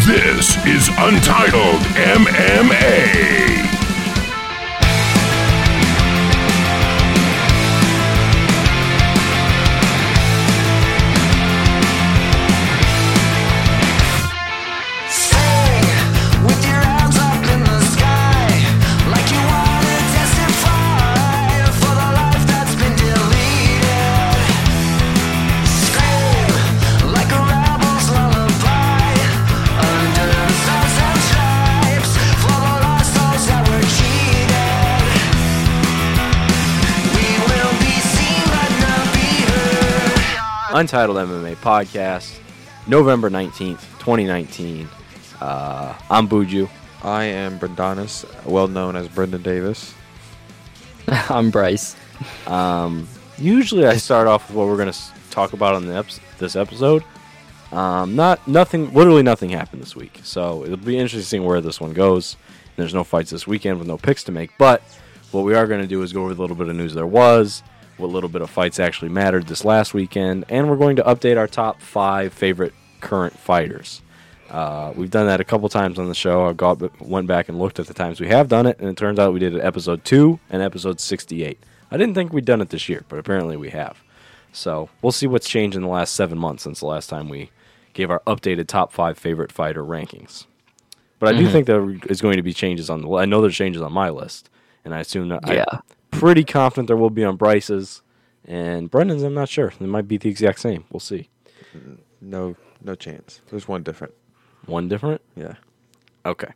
This is Untitled MMA. Untitled MMA Podcast, November 19th, 2019. I'm Buju. I am Brendanis, well known as Brendan Davis. I'm Bryce. Usually I start off with what we're going to talk about on this episode. Literally nothing happened this week. So it'll be interesting where this one goes. There's no fights this weekend with no picks to make. But what we are going to do is go over a little bit of news there was, what little bit of fights actually mattered this last weekend, and we're going to update our top 5 favorite current fighters. We've done that a couple times on the show. I went back and looked at the times we have done it, and it turns out we did it episode 2 and episode 68. I didn't think we'd done it this year, but apparently we have. So we'll see what's changed in the last 7 months since the last time we gave our updated top 5 favorite fighter rankings. But I do think there is going to be changes on the list. I know there's changes on my list, and I assume that I'm pretty confident there will be on Bryce's. And Brendan's, I'm not sure. It might be the exact same. We'll see. No chance. There's one different. One different? Yeah. Okay.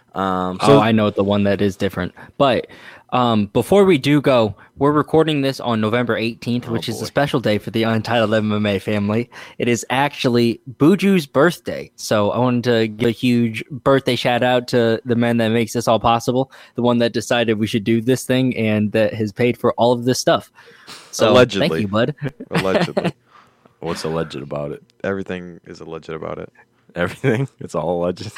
I know the one that is different. But before we do go, we're recording this on November 18th, which is a special day for the Untitled MMA family. It is actually Buju's birthday. So I wanted to give a huge birthday shout out to the man that makes this all possible, the one that decided we should do this thing and that has paid for all of this stuff. So allegedly. Thank you, bud. Allegedly. What's alleged about it? Everything is alleged about it. Everything? It's all alleged?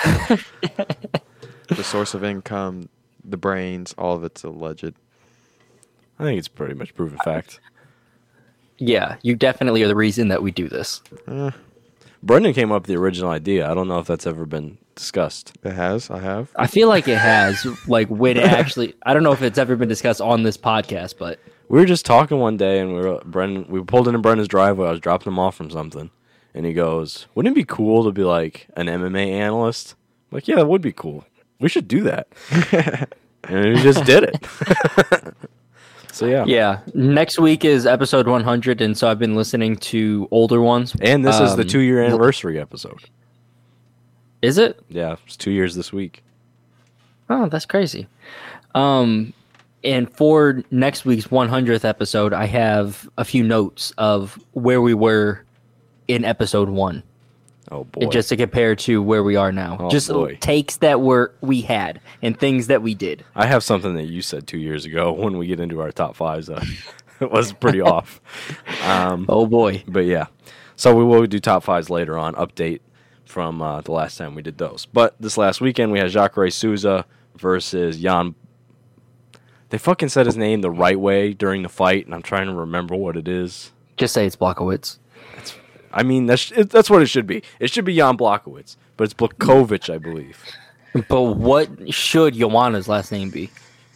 The source of income, the brains, all of it's alleged. I think it's pretty much proven fact. Yeah, you definitely are the reason that we do this. Brendan came up with the original idea. I don't know if that's ever been discussed. It has. I have. I feel like it has, when it actually, I don't know if it's ever been discussed on this podcast, but We were just talking one day, and we pulled into Brendan's driveway. I was dropping him off from something, and he goes, "Wouldn't it be cool to be like an MMA analyst?" I'm like, yeah, that would be cool. We should do that. And we just did it. So yeah. Yeah. Next week is episode 100, and so I've been listening to older ones. And this is the 2-year anniversary episode. Is it? Yeah, it's 2 years this week. Oh, that's crazy. And for next week's 100th episode, I have a few notes of where we were in episode 1. Oh boy. And just to compare to where we are now. Oh, just boy. takes that we had and things that we did. I have something that you said 2 years ago when we get into our top 5s. It was pretty off. Oh boy. But yeah. So we will do top 5s later on, update from the last time we did those. But this last weekend we had Jacare Souza versus Jan. They fucking said his name the right way during the fight, and I'm trying to remember what it is. Just say it's Blachowicz. I mean, that's what it should be. It should be Jan Blachowicz, but it's Blachowicz, I believe. But what should Joanna's last name be?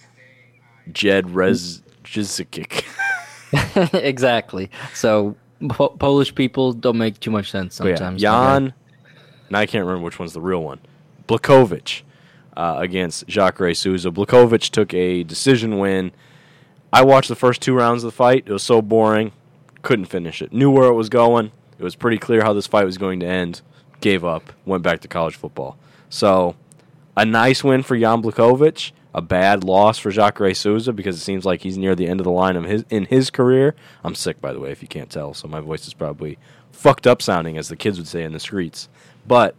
Jed Rezdzikic. Exactly. So Polish people don't make too much sense sometimes. Yeah, Jan, and I can't remember which one's the real one. Blachowicz against Jacare Souza. Blachowicz took a decision win. I watched the first 2 rounds of the fight. It was so boring. Couldn't finish it. Knew where it was going. It was pretty clear how this fight was going to end. Gave up. Went back to college football. So, a nice win for Jan Blachowicz. A bad loss for Jacare Souza because it seems like he's near the end of the line in his career. I'm sick, by the way, if you can't tell. So my voice is probably fucked up sounding, as the kids would say in the streets. But,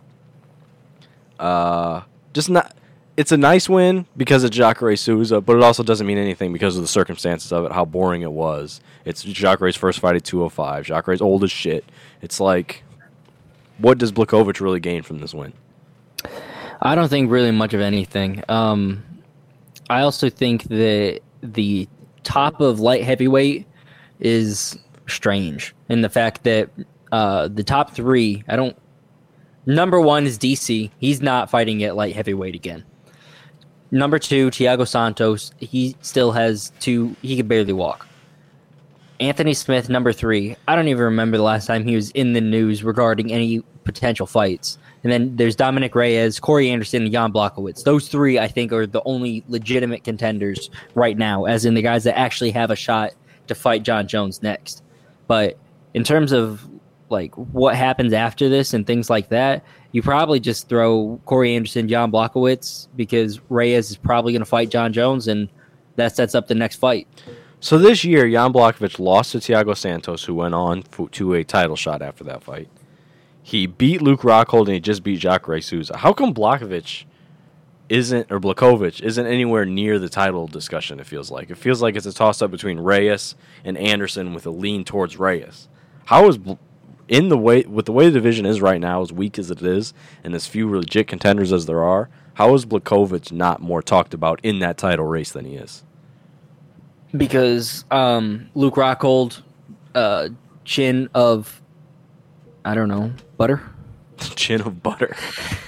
just not... It's a nice win because of Jacare Souza, but it also doesn't mean anything because of the circumstances of it, how boring it was. It's Jacare's first fight at 205. Jacare's old as shit. It's like, what does Blachowicz really gain from this win? I don't think really much of anything. I also think that the top of light heavyweight is strange in the fact that the top 3, Number 1 is DC. He's not fighting at light heavyweight again. Number 2, Thiago Santos. He still has 2. He can barely walk. Anthony Smith, number 3. I don't even remember the last time he was in the news regarding any potential fights. And then there's Dominic Reyes, Corey Anderson, and Jan Blachowicz. Those 3, I think, are the only legitimate contenders right now, as in the guys that actually have a shot to fight John Jones next. But in terms of like what happens after this and things like that, you probably just throw Corey Anderson, Jan Blachowicz, because Reyes is probably going to fight John Jones, and that sets up the next fight. So this year, Jan Blachowicz lost to Thiago Santos, who went on to a title shot after that fight. He beat Luke Rockhold, and he just beat Jacare Souza. How come Blachowicz isn't anywhere near the title discussion, it feels like? It feels like it's a toss-up between Reyes and Anderson with a lean towards Reyes. How is, with the way the division is right now, as weak as it is, and as few legit contenders as there are, how is Blachowicz not more talked about in that title race than he is? Because Luke Rockhold, chin of, I don't know, butter? Chin of butter.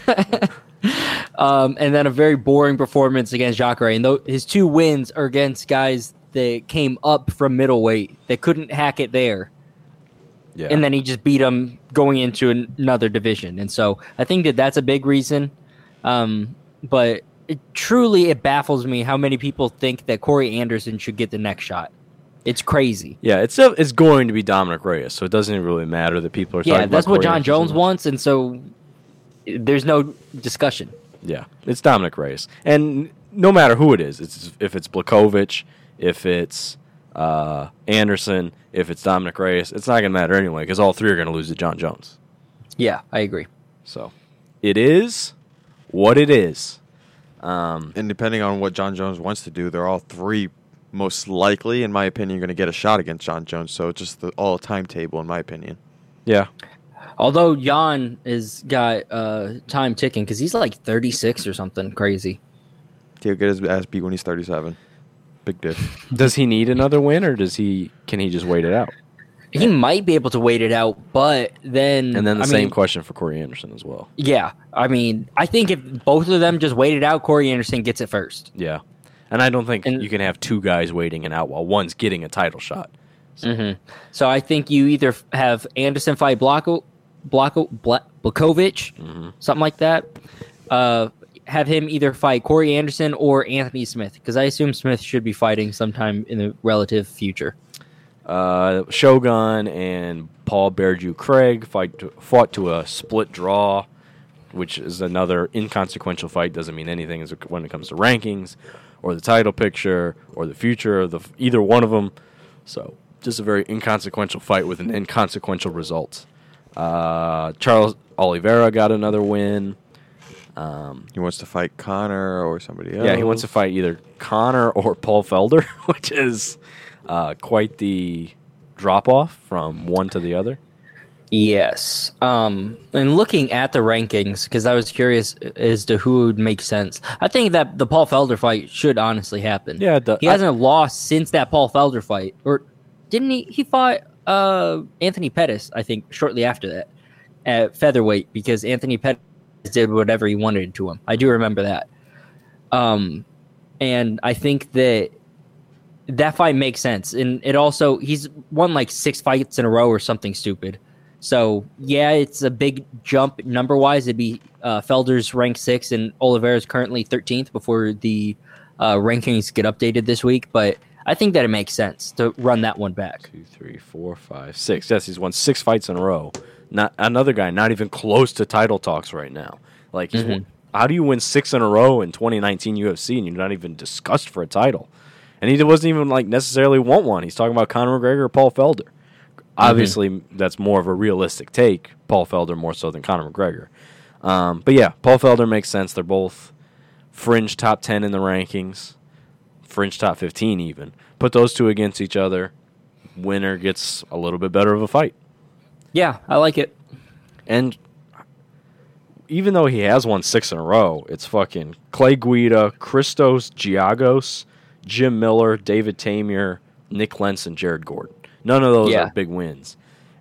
And then a very boring performance against Jacare. And his 2 wins are against guys that came up from middleweight that couldn't hack it there. Yeah. And then he just beat them going into another division. And so I think that's a big reason. But it baffles me how many people think that Corey Anderson should get the next shot. It's crazy. Yeah, it's going to be Dominic Reyes, so it doesn't even really matter that people are talking about. Yeah, that's what John Jones wants, and so there's no discussion. Yeah, it's Dominic Reyes. And no matter who it is, if it's Blachowicz, if it's Anderson, if it's Dominic Reyes, it's not going to matter anyway, because all 3 are going to lose to John Jones. Yeah, I agree. So it is what it is. And depending on what John Jones wants to do, they're all 3 most likely, in my opinion, going to get a shot against John Jones. So it's just the all timetable, in my opinion. Yeah. Although Jan has got time ticking because he's like 36 or something crazy. He'll get his ass beat when he's 37. Big dick. Does he need another win, or can he just wait it out? He might be able to wait it out, but then... And then the same question for Corey Anderson as well. Yeah. I mean, I think if both of them just wait it out, Corey Anderson gets it first. Yeah. And I don't think you can have 2 guys waiting it out while one's getting a title shot. So, so I think you either have Anderson fight Blachowicz, something like that. Have him either fight Corey Anderson or Anthony Smith, because I assume Smith should be fighting sometime in the relative future. Shogun and Paul Beardew Craig fought to a split draw, which is another inconsequential fight. Doesn't mean anything when it comes to rankings or the title picture or the future of either one of them. So just a very inconsequential fight with an inconsequential result. Charles Oliveira got another win. He wants to fight Connor or somebody else. Yeah, he wants to fight either Connor or Paul Felder, which is quite the drop-off from one to the other. Yes. And looking at the rankings, because I was curious as to who would make sense, I think that the Paul Felder fight should honestly happen. Yeah, he hasn't lost since that Paul Felder fight. Or didn't he? He fought Anthony Pettis, I think, shortly after that at featherweight, because Anthony Pettis did whatever he wanted to him. I do remember that. And I think that fight makes sense. And it also, he's won like 6 fights in a row or something stupid. So, yeah, it's a big jump number-wise. It'd be Felder's ranked 6 and Oliveira's currently 13th before the rankings get updated this week. But I think that it makes sense to run that one back. 2, 3, 4, 5, 6. Yes, he's won 6 fights in a row. Not another guy, not even close to title talks right now. Like, how do you win 6 in a row in 2019 UFC and you're not even discussed for a title? And he wasn't even like necessarily want one. He's talking about Conor McGregor or Paul Felder. Obviously, that's more of a realistic take. Paul Felder more so than Conor McGregor. But yeah, Paul Felder makes sense. They're both fringe top 10 in the rankings, fringe top 15 even. Put those two against each other. Winner gets a little bit better of a fight. Yeah, I like it. And even though he has won 6 in a row, it's fucking Clay Guida, Christos Giagos, Jim Miller, David Tamier, Nick Lentz, and Jared Gordon. None of those are big wins.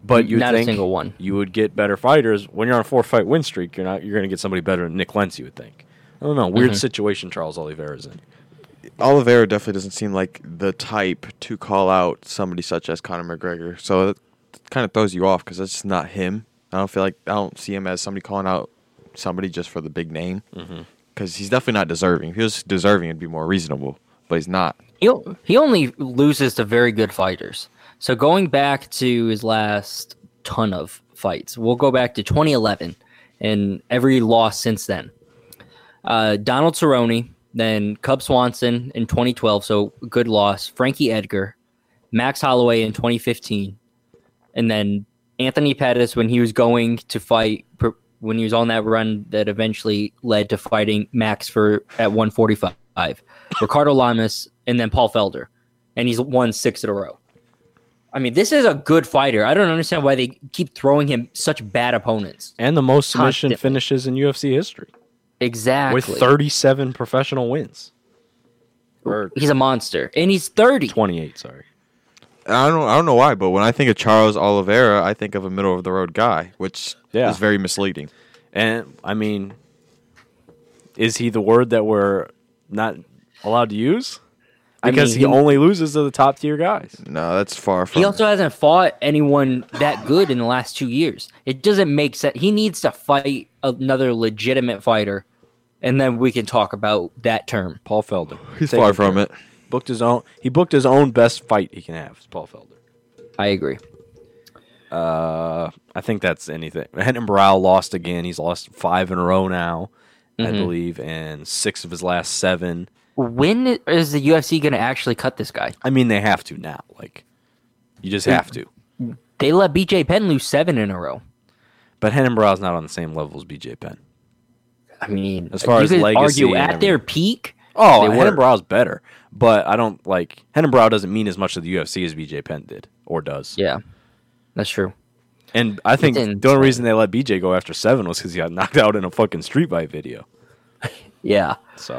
But you not think a single one. You would get better fighters when you're on a 4-fight win streak. You're going to get somebody better than Nick Lentz. You would think. I don't know. Weird situation Charles Oliveira's in. Oliveira definitely doesn't seem like the type to call out somebody such as Conor McGregor. So it kind of throws you off because it's just not him. I don't see him as somebody calling out somebody just for the big name. Because he's definitely not deserving. If he was deserving, it'd be more reasonable. But he's not. He only loses to very good fighters. So going back to his last ton of fights, we'll go back to 2011 and every loss since then. Donald Cerrone, then Cub Swanson in 2012, so good loss. Frankie Edgar, Max Holloway in 2015, and then Anthony Pettis when he was going to fight, when he was on that run that eventually led to fighting Max at 145. Ricardo Lamas, and then Paul Felder, and he's won 6 in a row. I mean, this is a good fighter. I don't understand why they keep throwing him such bad opponents. And the most submission finishes in UFC history. Exactly. With 37 professional wins. He's a monster. And he's 30. 28, sorry. I don't know why, but when I think of Charles Oliveira, I think of a middle-of-the-road guy, which is very misleading. And, I mean, is he the word that we're not allowed to use? Because he only loses to the top-tier guys. No, that's far from He also hasn't fought anyone that good in the last 2 years. It doesn't make sense. He needs to fight another legitimate fighter, and then we can talk about that term. Paul Felder. He's far from it. He booked his own best fight he can have. It's Paul Felder. I agree. I think that's anything. Renan Barão lost again. He's lost 5 in a row now, I believe, and 6 of his last 7. When is the UFC going to actually cut this guy? I mean, they have to now. Like, you just have to. They let BJ Penn lose 7 in a row. But Renan Barão's not on the same level as BJ Penn. I mean, as far as legacy, argue at their peak. Oh, Renan Barão's better, but I don't like Renan Barão doesn't mean as much to the UFC as BJ Penn did or does. Yeah, that's true. And I think the only reason they let BJ go after 7 was because he got knocked out in a fucking street fight video. Yeah. So.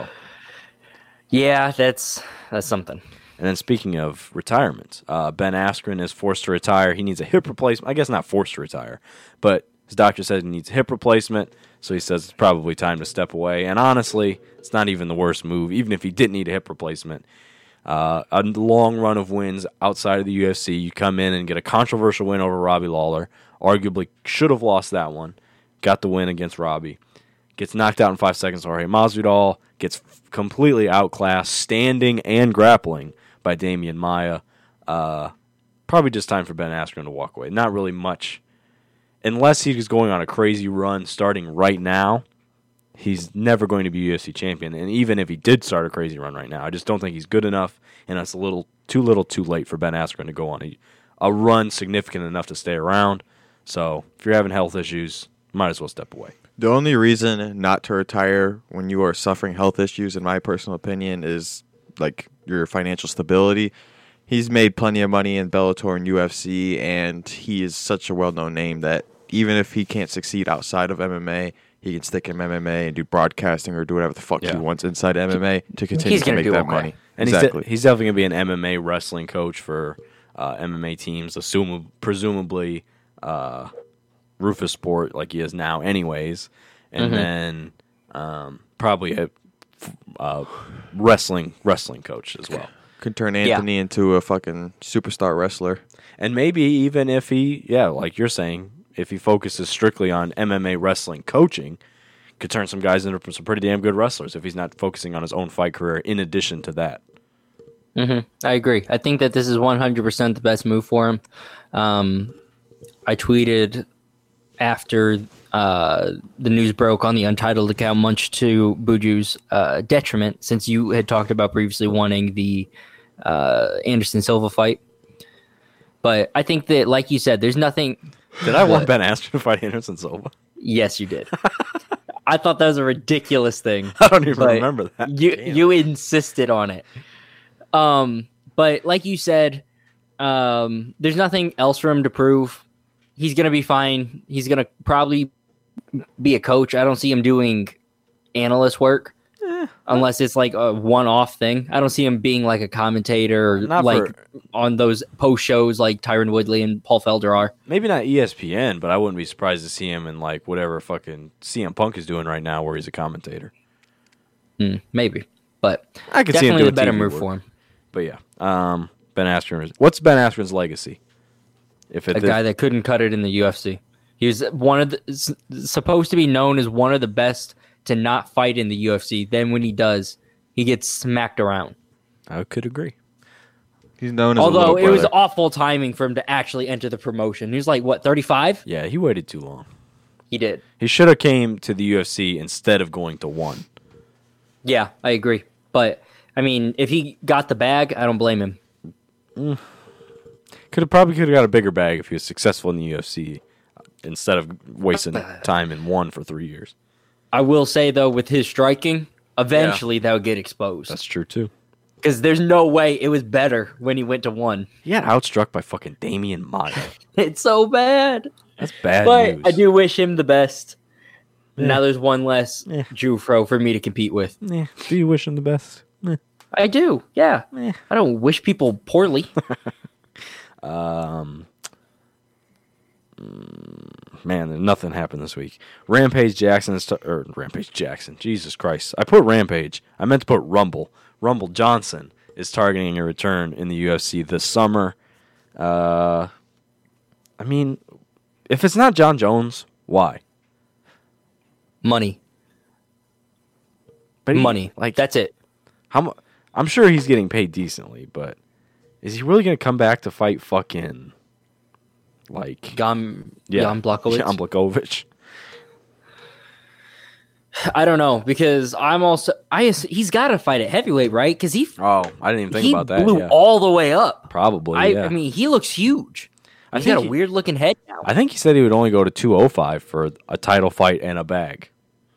Yeah, that's something. And then speaking of retirement, Ben Askren is forced to retire. He needs a hip replacement. I guess not forced to retire, but his doctor said he needs a hip replacement, so he says it's probably time to step away. And honestly, it's not even the worst move, even if he didn't need a hip replacement. A long run of wins outside of the UFC, you come in and get a controversial win over Robbie Lawler. Arguably should have lost that one. Got the win against Robbie. Gets knocked out in 5 seconds. Jorge Masvidal gets completely outclassed, standing and grappling by Damian Maia. Probably just time for Ben Askren to walk away. Not really much. Unless he's going on a crazy run starting right now, he's never going to be UFC champion. And even if he did start a crazy run right now, I just don't think he's good enough, and it's too late for Ben Askren to go on a run significant enough to stay around. So if you're having health issues, might as well step away. The only reason not to retire when you are suffering health issues, in my personal opinion, is like your financial stability. He's made plenty of money in Bellator and UFC, and he is such a well-known name that even if he can't succeed outside of MMA, he can stick in MMA and do broadcasting or do whatever the fuck he wants inside MMA to continue to make that money. And exactly. He's definitely going to be an MMA wrestling coach for MMA teams, presumably Rufus Sport like he is now anyways, and then probably a wrestling coach as well. Could turn Anthony into a fucking superstar wrestler. And maybe even if he, like you're saying, if he focuses strictly on MMA wrestling coaching, could turn some guys into some pretty damn good wrestlers if he's not focusing on his own fight career in addition to that. I agree. I think that this is 100% the best move for him. I tweeted after the news broke on the Untitled account, much to Buju's detriment, since you had talked about previously wanting the Anderson Silva fight. But I think that, like you said, there's nothing... Did I want Ben Askren to fight Anderson Silva? Yes, you did. I thought that was a ridiculous thing. I don't even remember that. You insisted on it. But like you said, there's nothing else for him to prove. He's going to be fine. He's going to probably be a coach. I don't see him doing analyst work. Unless it's like a one-off thing. I don't see him being like a commentator or on those post shows like Tyron Woodley and Paul Felder are. Maybe not ESPN, but I wouldn't be surprised to see him in like whatever fucking CM Punk is doing right now where he's a commentator. Maybe. But I could definitely see him do the better TV move work. for him. But yeah, Ben Askren. What's Ben Askren's legacy? A guy that couldn't cut it in the UFC. He was supposed to be known as one of the best to not fight in the UFC. Then when he does, he gets smacked around. I could agree. He's known as Although a it was awful timing for him to actually enter the promotion. He was like, what, 35? Yeah, he waited too long. He did. He should have came to the UFC instead of going to one. Yeah, I agree. But, I mean, if he got the bag, I don't blame him. Probably could have got a bigger bag if he was successful in the UFC instead of wasting time in one for 3 years. I will say, though, with his striking, eventually that would get exposed. That's true, too. Because there's no way it was better when he went to one. He got outstruck by fucking Damian Maia. It's so bad. That's bad but news. I do wish him the best. Yeah. Now there's one less Jufro for me to compete with. Do you wish him the best? I do, yeah. I don't wish people poorly. Man, nothing happened this week. Rampage Jackson. Jesus Christ. I put Rampage. I meant to put Rumble. Rumble Johnson is targeting a return in the UFC this summer. I mean, if it's not John Jones, why? Money. But Money. Like, that's it. I'm sure he's getting paid decently, but is he really going to come back to fight fucking like Jan Blachowicz? Jan Blachowicz. I don't know, because he's got to fight at heavyweight, right? Because I didn't even think about that. He blew all the way up. Probably. I mean, he looks huge. He's got a weird looking head now. I think he said he would only go to 205 for a title fight and a bag.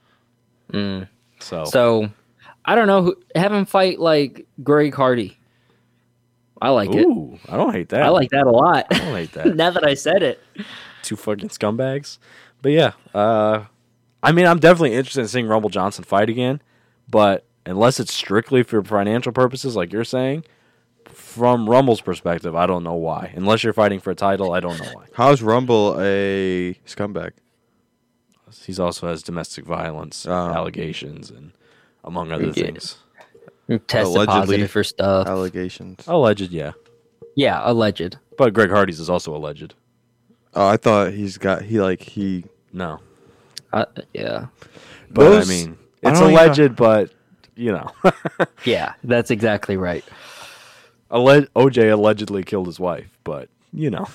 So I don't know. Have him fight like Greg Hardy. I like it. I don't hate that. I like that a lot. I don't hate that. Now that I said it. Two fucking scumbags. But yeah, I mean, I'm definitely interested in seeing Rumble Johnson fight again, but unless it's strictly for financial purposes, like you're saying, from Rumble's perspective, I don't know why. Unless you're fighting for a title, I don't know why. How's Rumble a scumbag? He also has domestic violence allegations and among other things. Tested positive for stuff. Allegations. Alleged, yeah. Yeah, alleged. But Greg Hardy's is also alleged. Oh, I thought No. Yeah. But I mean, it's alleged, but you know. Yeah, that's exactly right. OJ allegedly killed his wife, but you know.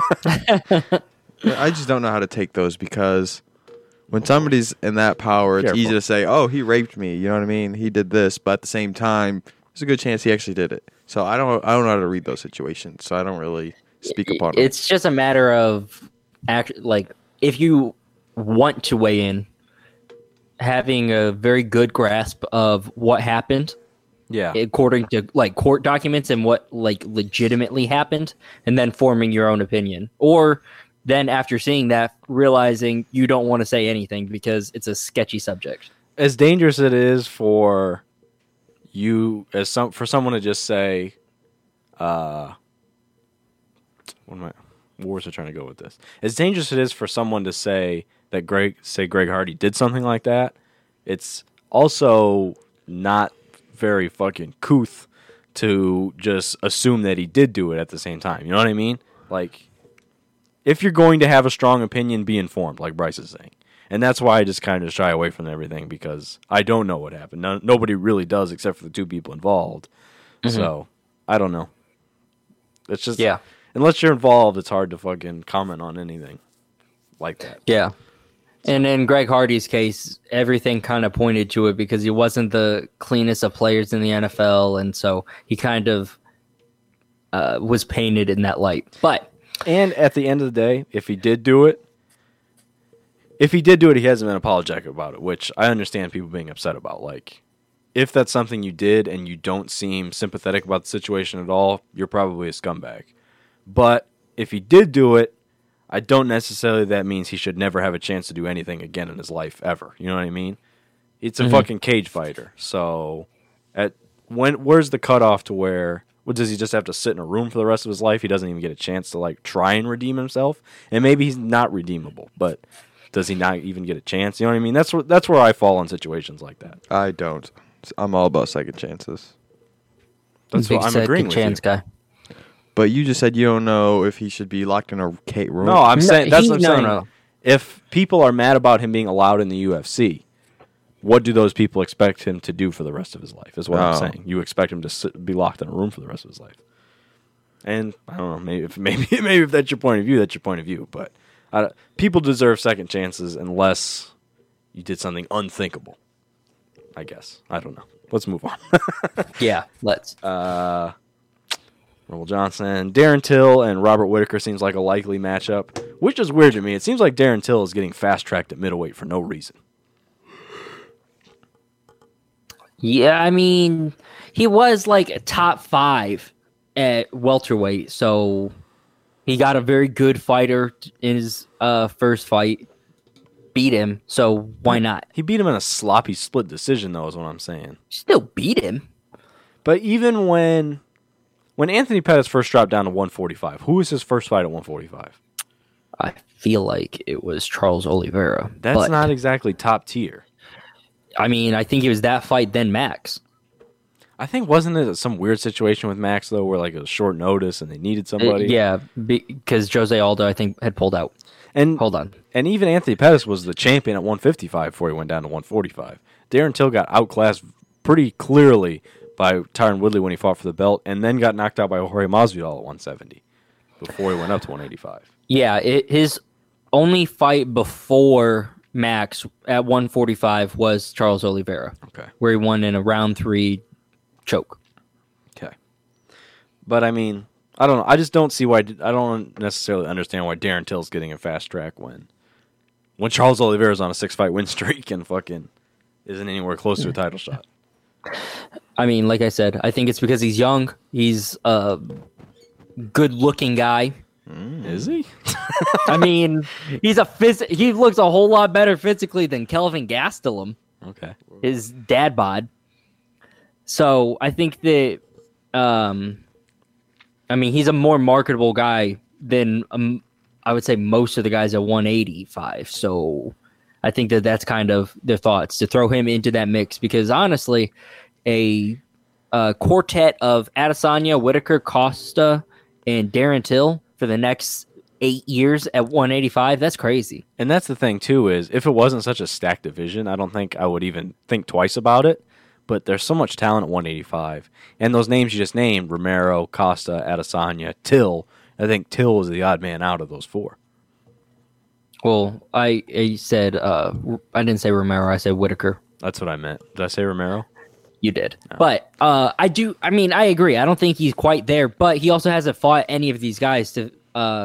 I just don't know how to take those, because when somebody's in that power, it's easy to say, "Oh, he raped me." You know what I mean? He did this, but at the same time, there's a good chance he actually did it. So I don't know how to read those situations. So I don't really speak upon them. It's just a matter of if you want to weigh in, having a very good grasp of what happened. Yeah. According to court documents and what legitimately happened, and then forming your own opinion. Or then after seeing that, realizing you don't want to say anything because it's a sketchy subject. As dangerous it is for you, for someone to just say, where was I trying to go with this? As dangerous it is for someone to say that Greg Hardy did something like that, it's also not very fucking couth to just assume that he did do it at the same time. You know what I mean? Like, if you're going to have a strong opinion, be informed, like Bryce is saying. And that's why I just kind of shy away from everything, because I don't know what happened. Nobody really does except for the two people involved. Mm-hmm. So, I don't know. It's just, unless you're involved, it's hard to fucking comment on anything like that. Yeah. And in Greg Hardy's case, everything kind of pointed to it, because he wasn't the cleanest of players in the NFL, and so he kind of was painted in that light. And at the end of the day, if he did do it, he hasn't been apologetic about it, which I understand people being upset about. Like, if that's something you did and you don't seem sympathetic about the situation at all, you're probably a scumbag. But if he did do it, I don't necessarily that means he should never have a chance to do anything again in his life ever. You know what I mean? it's a fucking cage fighter. So, where's the cutoff to where? What, does he just have to sit in a room for the rest of his life? He doesn't even get a chance to like try and redeem himself, and maybe he's not redeemable, but does he not even get a chance? You know what I mean? That's where I fall in situations like that. I don't. I'm all about second chances. That's what I'm agreeing with you. Guy. But you just said you don't know if he should be locked in a room. No, I'm saying that's what I'm saying. No. If people are mad about him being allowed in the UFC, what do those people expect him to do for the rest of his life? Is what I'm saying. You expect him to be locked in a room for the rest of his life. And I don't know, maybe if that's your point of view, that's your point of view. But people deserve second chances unless you did something unthinkable. I guess. I don't know. Let's move on. Yeah, let's. Rumble Johnson, Darren Till, and Robert Whittaker seems like a likely matchup, which is weird to me. It seems like Darren Till is getting fast-tracked at middleweight for no reason. Yeah, I mean, he was like a top 5 at welterweight, so he got a very good fighter in his first fight, beat him, so why not? He beat him in a sloppy split decision, though, is what I'm saying. Still beat him. But even when Anthony Pettis first dropped down to 145, who was his first fight at 145? I feel like it was Charles Oliveira. That's not exactly top tier. I mean, I think it was that fight, then Max. I think, wasn't it some weird situation with Max, though, where like it was short notice and they needed somebody? Yeah, because Jose Aldo, I think, had pulled out. And hold on. And even Anthony Pettis was the champion at 155 before he went down to 145. Darren Till got outclassed pretty clearly by Tyron Woodley when he fought for the belt, and then got knocked out by Jorge Masvidal at 170 before he went up to 185. Yeah, his only fight before Max at 145 was Charles Oliveira. Okay. Where he won in a round 3 choke. Okay. But I mean, I don't know. I just don't see why. I don't necessarily understand why Darren Till's getting a fast track when Charles Oliveira's on a 6-fight win streak and fucking isn't anywhere close to a title shot. I mean, like I said, I think it's because he's young. He's a good-looking guy. Is he? I mean, he looks a whole lot better physically than Kelvin Gastelum. Okay. His dad bod. So I think that, I mean, he's a more marketable guy than I would say most of the guys at 185. So I think that's kind of their thoughts, to throw him into that mix, because honestly, a quartet of Adesanya, Whittaker, Costa, and Darren Till for the next 8 years at 185, that's crazy. And that's the thing, too, is if it wasn't such a stacked division, I don't think I would even think twice about it. But there's so much talent at 185. And those names you just named, Romero, Costa, Adesanya, Till, I think Till is the odd man out of those 4. Well, I said, I didn't say Romero, I said Whittaker. That's what I meant. Did I say Romero? You did. No. But I agree. I don't think he's quite there, but he also hasn't fought any of these guys to...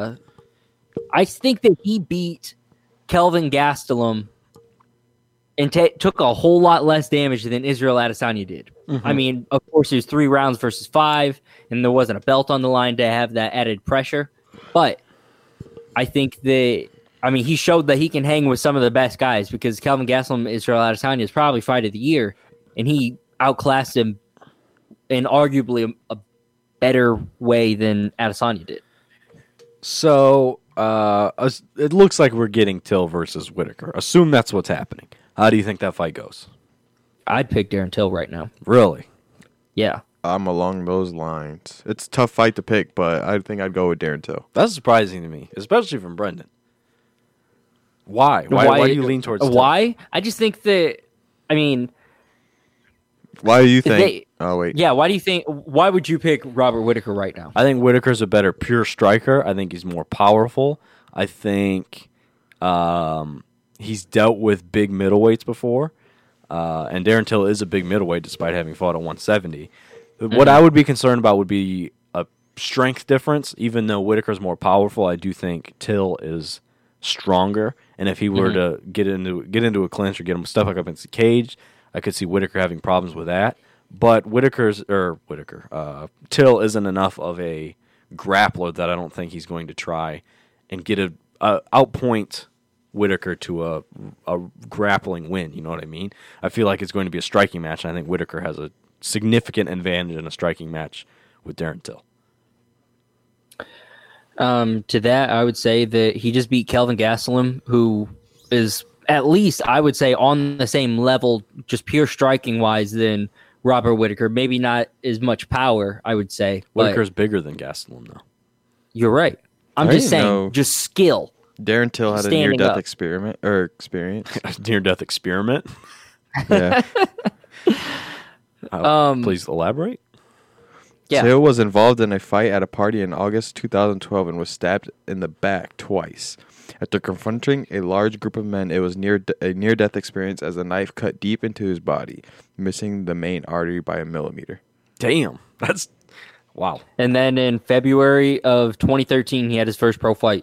I think that he beat Kelvin Gastelum and took a whole lot less damage than Israel Adesanya did. Mm-hmm. I mean, of course, there's 3 rounds versus 5, and there wasn't a belt on the line to have that added pressure. But I think that, I mean, he showed that he can hang with some of the best guys, because Kelvin Gastelum, Israel Adesanya is probably fight of the year, and he outclassed him in arguably a better way than Adesanya did. So it looks like we're getting Till versus Whittaker. Assume that's what's happening. How do you think that fight goes? I'd pick Darren Till right now. Really? Yeah. I'm along those lines. It's a tough fight to pick, but I think I'd go with Darren Till. That's surprising to me, especially from Brendan. Why? Why do you lean towards Till? Why? I just think that, I mean... Why do you think... oh, wait. Yeah, why would you pick Robert Whittaker right now? I think Whittaker's a better pure striker. I think he's more powerful. I think he's dealt with big middleweights before. And Darren Till is a big middleweight despite having fought at 170. Mm-hmm. What I would be concerned about would be a strength difference. Even though Whittaker's more powerful, I do think Till is stronger. And if he were to get into a clinch or get him stuff like up against the cage, I could see Whittaker having problems with that. But Till isn't enough of a grappler that I don't think he's going to try and get a outpoint Whitaker to a grappling win. You know what I mean? I feel like it's going to be a striking match. And I think Whitaker has a significant advantage in a striking match with Darren Till. To that, I would say that he just beat Kelvin Gastelum, who is at least, I would say, on the same level, just pure striking wise, than Robert Whitaker. Maybe not as much power, I would say. Whitaker's bigger than Gastelum, though. You're right. I'm just saying, just skill. Darren Till had a near-death experience. Near-death experiment? Yeah. Please elaborate. Yeah. Till was involved in a fight at a party in August 2012 and was stabbed in the back twice. After confronting a large group of men, it was a near-death experience as the knife cut deep into his body, missing the main artery by 1 millimeter. Damn. That's... Wow. And then in February of 2013, he had his first pro fight.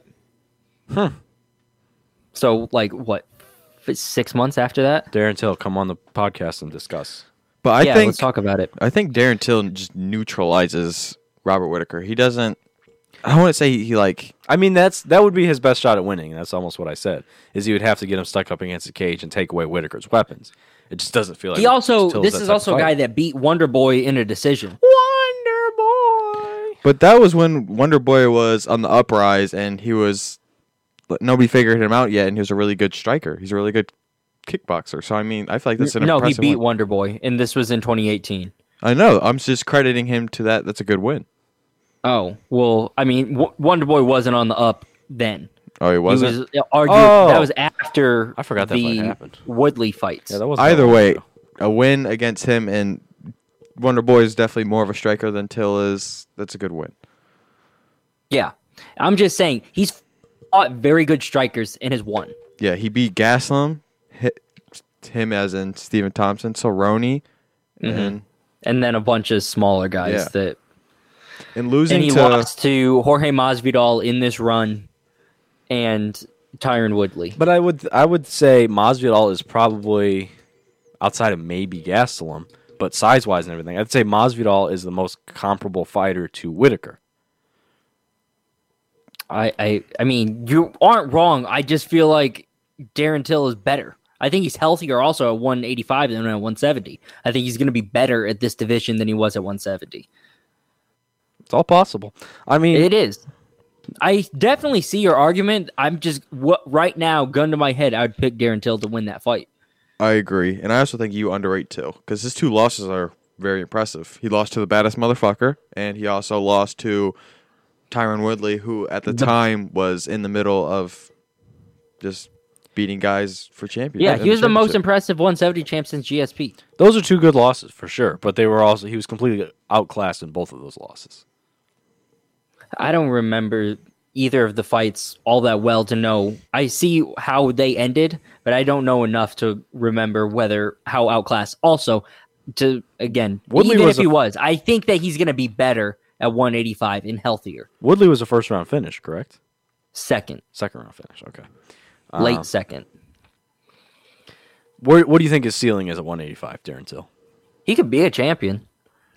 So, like, what, 6 months after that? Darren Till, come on the podcast and discuss. But I think let's talk about it. I think Darren Till just neutralizes Robert Whitaker. He doesn't. I don't want to say he like. I mean, that would be his best shot at winning. That's almost what I said. Is he would have to get him stuck up against the cage and take away Whitaker's weapons. It just doesn't feel like. He also. This is also a guy that beat Wonder Boy in a decision. Wonder Boy. But that was when Wonder Boy was on the uprise, and he was. Nobody figured him out yet, and he was a really good striker. He's a really good kickboxer. So I mean, I feel like that's an impressive he beat win. Wonder Boy, and this was in 2018. I know. I'm just crediting him to that. That's a good win. Oh well, I mean, Wonder Boy wasn't on the up then. Oh, he wasn't. That was after. I forgot that fight happened. Woodley fights. Yeah, that was Either way, a win against him, and Wonder Boy is definitely more of a striker than Till is. That's a good win. Yeah, I'm just saying he's fought very good strikers and has won. Yeah, he beat Gaslam, him as in Stephen Thompson, Cerrone, and then a bunch of smaller guys that. And losing and he to lost to Jorge Masvidal in this run, and Tyron Woodley. But I would say Masvidal is probably outside of maybe Gastelum, but size wise and everything, I'd say Masvidal is the most comparable fighter to Whitaker. I mean, you aren't wrong. I just feel like Darren Till is better. I think he's healthier also at 185 than at 170. I think he's going to be better at this division than he was at 170. It's all possible. I mean, it is. I definitely see your argument. I'm just right now, gun to my head, I would pick Darren Till to win that fight. I agree, and I also think you underrate Till because his 2 losses are very impressive. He lost to the baddest motherfucker, and he also lost to Tyron Woodley, who at the time was in the middle of just beating guys for championship. Yeah, he was the most impressive 170 champ since GSP. Those are 2 good losses for sure, but he was completely outclassed in both of those losses. I don't remember either of the fights all that well to know. I see how they ended, but I don't know enough to remember how outclassed. Also, even if he was, I think that he's going to be better at 185 and healthier. Woodley was a first round finish, correct? Second round finish. Okay, late second. What do you think his ceiling is at 185, Darren Till? He could be a champion.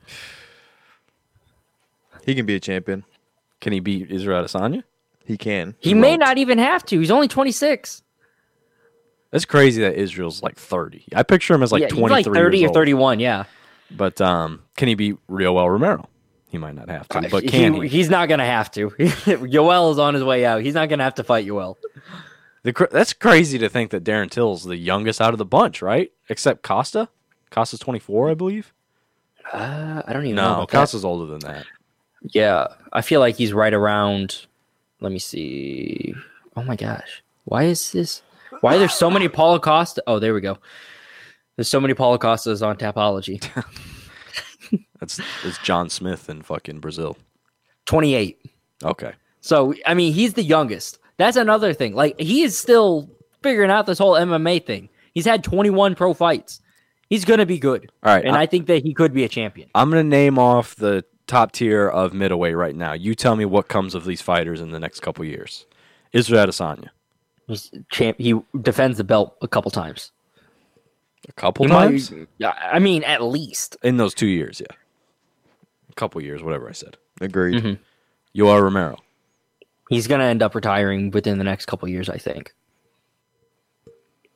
He can be a champion. Can he beat Israel Adesanya? He can. He may not even have to. He's only 26. That's crazy that Israel's like 30. I picture him as like 23 he's like 30 years or old. 31, yeah. But can he beat Yoel Romero? He might not have to, but can he? He's not going to have to. Yoel is on his way out. He's not going to have to fight Yoel. That's crazy to think that Darren Till's the youngest out of the bunch, right? Except Costa. Costa's 24, I believe. I don't even know. No, Costa's older than that. Yeah, I feel like he's right around. Let me see. Oh my gosh, why is this? Why are there so many Paulo Costa? Oh, there we go. There's so many Paulo Costas on Tapology. It's John Smith in fucking Brazil. 28. Okay. So I mean, he's the youngest. That's another thing. Like he is still figuring out this whole MMA thing. He's had 21 pro fights. He's gonna be good. All right, and I think that he could be a champion. I'm gonna name off the top tier of middleweight right now. You tell me what comes of these fighters in the next couple years. Israel Adesanya. He defends the belt a couple times. A couple times? I mean, at least. In those 2 years, yeah. A couple years, whatever I said. Agreed. Yoel Romero. He's going to end up retiring within the next couple years, I think.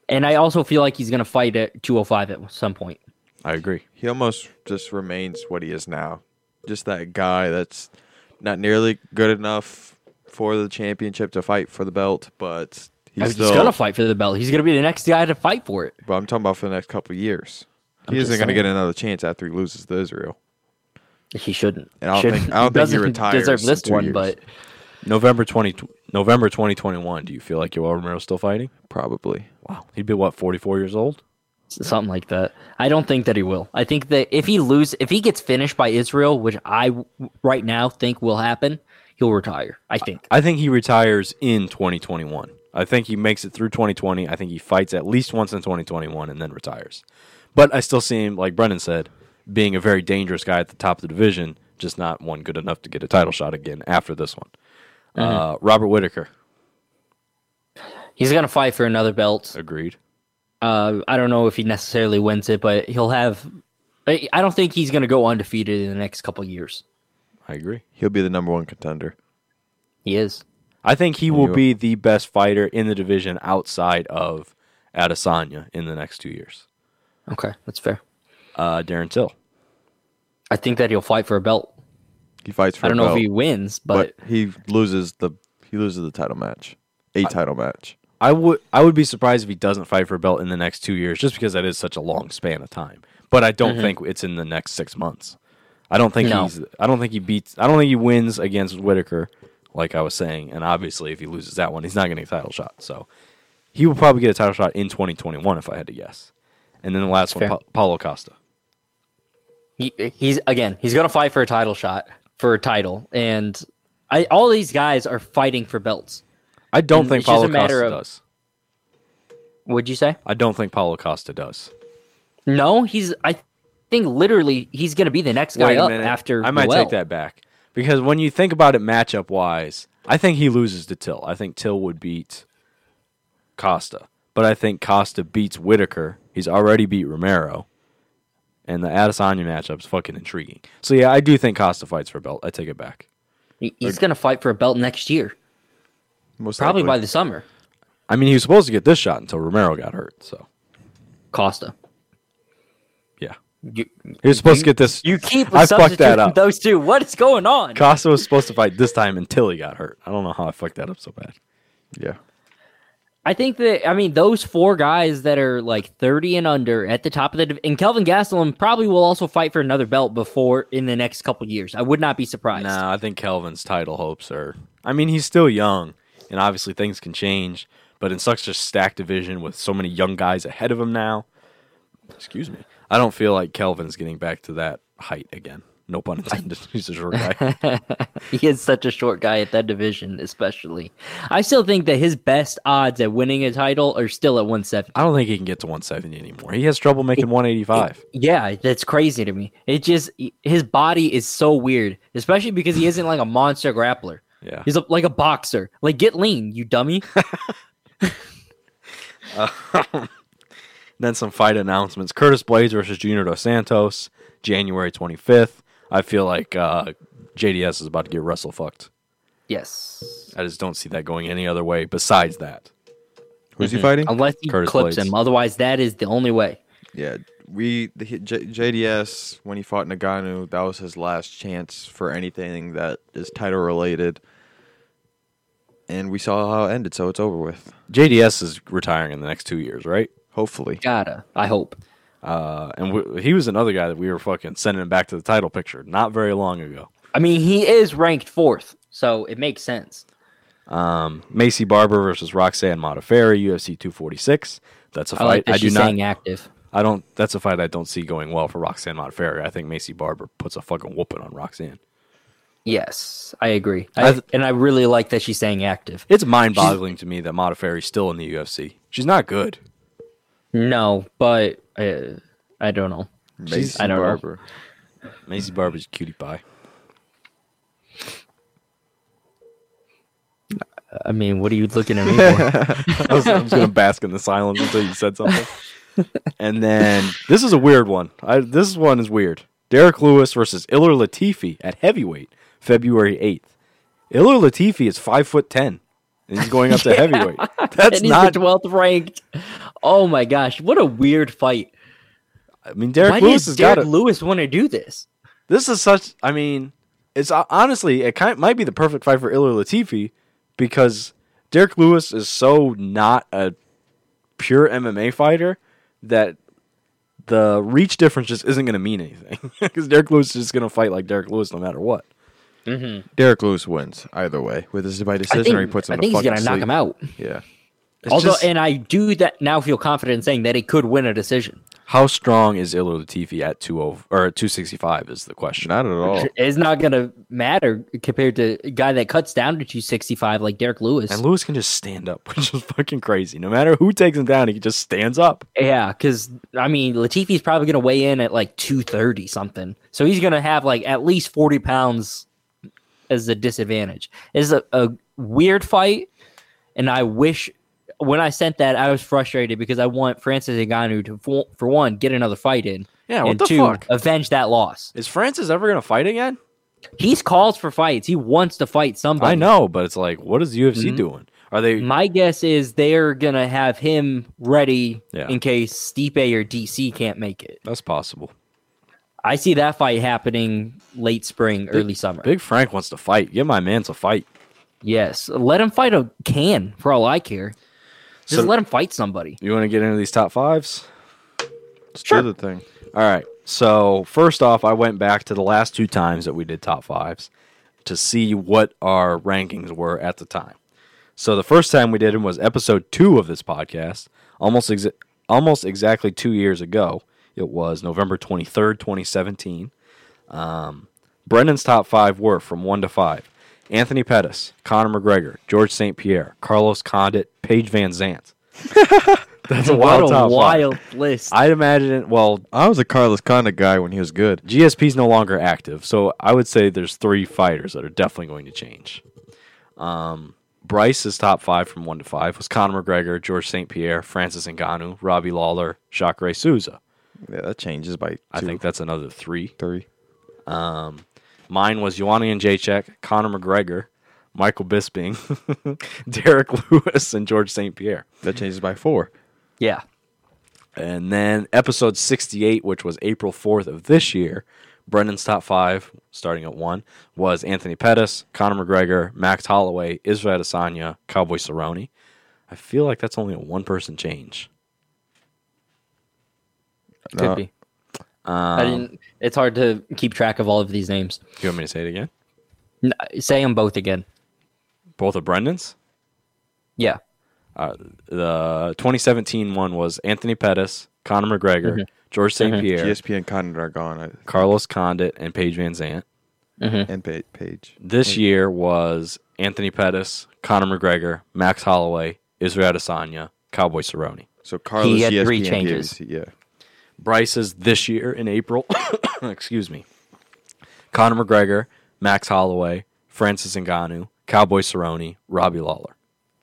And I also feel like he's going to fight at 205 at some point. I agree. He almost just remains what he is now. Just that guy that's not nearly good enough for the championship to fight for the belt, but He's going to fight for the belt. He's going to be the next guy to fight for it. But I'm talking about for the next couple of years. He isn't going to get another chance after he loses to Israel. He shouldn't. And I don't think he retires. Deserve this one, years. But November 2021. Do you feel like Yoel Romero's still fighting? Probably. Wow, he'd be what, 44 years old? something like that. I don't think that he will. I think that if he gets finished by Israel, which I right now think will happen, he'll retire. I think he retires in 2021. I think he makes it through 2020. I think he fights at least once in 2021 and then retires. But I still see him, like Brendan said, being a very dangerous guy at the top of the division, just not one good enough to get a title shot again after this one. Mm-hmm. Robert Whittaker. He's going to fight for another belt. Agreed. I don't know if he necessarily wins it, but he'll have... I don't think he's going to go undefeated in the next couple years. I agree. He'll be the number one contender. He is. I think he will be the best fighter in the division outside of Adesanya in the next 2 years. Okay, that's fair. Darren Till. I think that he'll fight for a belt. He fights for I don't a know belt, if he wins, but he loses the title match. Title match. I would be surprised if he doesn't fight for a belt in the next 2 years, just because that is such a long span of time. But I don't think it's in the next 6 months. I don't think he wins against Whittaker, like I was saying. And obviously, if he loses that one, he's not getting a title shot. So he will probably get a title shot in 2021, if I had to guess. And then the last one, Paulo Costa. He's going to fight for a title shot, for a title. And all these guys are fighting for belts. I don't think Paulo Costa does. What'd you say? I don't think Paulo Costa does. No, I think literally he's going to be the next guy up after I might take that back. Because when you think about it matchup-wise, I think he loses to Till. I think Till would beat Costa. But I think Costa beats Whittaker. He's already beat Romero. And the Adesanya matchup's fucking intriguing. So yeah, I do think Costa fights for a belt. I take it back. He's going to fight for a belt next year. Most Probably likely. by the summer. I mean, he was supposed to get this shot until Romero got hurt. So Costa. Yeah. He was supposed to get this. You keep I fucked that up. Those two. What is going on? Costa was supposed to fight this time until he got hurt. I don't know how I fucked that up so bad. Yeah. I think that, those four guys that are like 30 and under at the top of the division, and Kelvin Gastelum probably will also fight for another belt before in the next couple years. I would not be surprised. No, I think Kelvin's title hopes are... he's still young, and obviously things can change, but in such a stacked division with so many young guys ahead of him now, I don't feel like Kelvin's getting back to that height again. No pun intended. He's a short guy. He is such a short guy at that division, especially. I still think that his best odds at winning a title are still at 170. I don't think he can get to 170 anymore. He has trouble making 185. Yeah, that's crazy to me. His body is so weird, especially because he isn't like a monster grappler. Yeah. He's like a boxer. Like, get lean, you dummy. Then some fight announcements. Curtis Blades versus Junior Dos Santos, January 25th. I feel like JDS is about to get wrestle fucked. Yes. I just don't see that going any other way besides that. Who's he fighting? Unless he Curtis clips Blades. him. Otherwise, that is the only way. Yeah, JDS, when he fought Ngannou, that was his last chance for anything that is title related. And we saw how it ended, so it's over with. JDS is retiring in the next 2 years, right? Hopefully. I hope. He was another guy that we were fucking sending him back to the title picture not very long ago. He is ranked 4th, so it makes sense. Macy Barber versus Roxanne Modafferi, UFC 246. That's a fight. I like that she's staying active. That's a fight I don't see going well for Roxanne Modafferi. I think Macy Barber puts a fucking whooping on Roxanne. Yes, I agree. And I really like that she's staying active. It's mind-boggling to me that Modafferi's still in the UFC. She's not good. No, but I don't know. Macy Barber. Macy Barber's a cutie pie. What are you looking at me for? I was going to bask in the silence until you said something. And then, this is a weird one. This one is weird. Derek Lewis versus Ilir Latifi at heavyweight, February 8th. Ilir Latifi is 5'10", and he's going up to heavyweight. That's and he's not the 12th ranked. Oh my gosh, what a weird fight! I mean, Derek Why Lewis did has got Derek Lewis want to do this? This is such. I mean, it's honestly it might be the perfect fight for Ilir Latifi because Derek Lewis is so not a pure MMA fighter that the reach difference just isn't going to mean anything because Derek Lewis is just going to fight like Derek Lewis no matter what. Mm-hmm. Derek Lewis wins either way, whether it's by decision or he puts him. I think he's going to knock him out. Yeah. And I do that now. Feel confident in saying that he could win a decision. How strong is Ilir Latifi at 265 is the question. Not at all. It's not going to matter compared to a guy that cuts down to 265 like Derek Lewis. And Lewis can just stand up, which is fucking crazy. No matter who takes him down, he just stands up. Yeah, because, I mean, Latifi's probably going to weigh in at like 230 something. So he's going to have like at least 40 pounds as a disadvantage. It's a weird fight, and I wish... When I sent that, I was frustrated because I want Francis Ngannou to, for one, get another fight in. Yeah, what and the two, fuck? avenge that loss. Is Francis ever going to fight again? He's calls for fights. He wants to fight somebody. I know, but it's like, what is the UFC doing? Are they? My guess is they're going to have him ready Yeah. in case Stipe or DC can't make it. That's possible. I see that fight happening late spring, early summer. Big Frank wants to fight. Give my man to fight. Yes. Let him fight a can, for all I care. Just So- let him fight somebody. You want to get into these top fives? Let's do the thing. All right. So first off, I went back to the last two times that we did top fives to see what our rankings were at the time. So the first time we did them was episode 2 of this podcast, almost exactly 2 years ago. It was November 23rd, 2017. Brendan's top 5 were from 1 to 5. Anthony Pettis, Conor McGregor, George St. Pierre, Carlos Condit, Paige Van Zandt. That's a wild top wild five. list. I'd imagine, well, I was a Carlos Condit guy when he was good. GSP's no longer active, so I would say there's 3 fighters that are definitely going to change. Bryce's top 5 from 1 to 5 was Conor McGregor, George St. Pierre, Francis Ngannou, Robbie Lawler, Jacare Souza. Yeah, that changes by 2, I think that's another 3. 3. Mine was Joanna Jacek, Conor McGregor, Michael Bisping, Derek Lewis, and George St. Pierre. That changes by 4. Yeah. And then episode 68, which was April 4th of this year, Brendan's top 5, starting at 1, was Anthony Pettis, Conor McGregor, Max Holloway, Israel Adesanya, Cowboy Cerrone. I feel like that's only a one-person change. Could be. I didn't. It's hard to keep track of all of these names. You want me to say it again? Say them both again. Both of Brendan's? Yeah. The 2017 one was Anthony Pettis, Conor McGregor, George St. Pierre, GSP and Condit are gone. Carlos Condit, and Paige Van Zandt. And Paige. This year was Anthony Pettis, Conor McGregor, Max Holloway, Israel Adesanya, Cowboy Cerrone. So Carlos, He had GSP, 3 and changes. PBC, yeah. Bryce's this year in April, excuse me, Conor McGregor, Max Holloway, Francis Ngannou, Cowboy Cerrone, Robbie Lawler.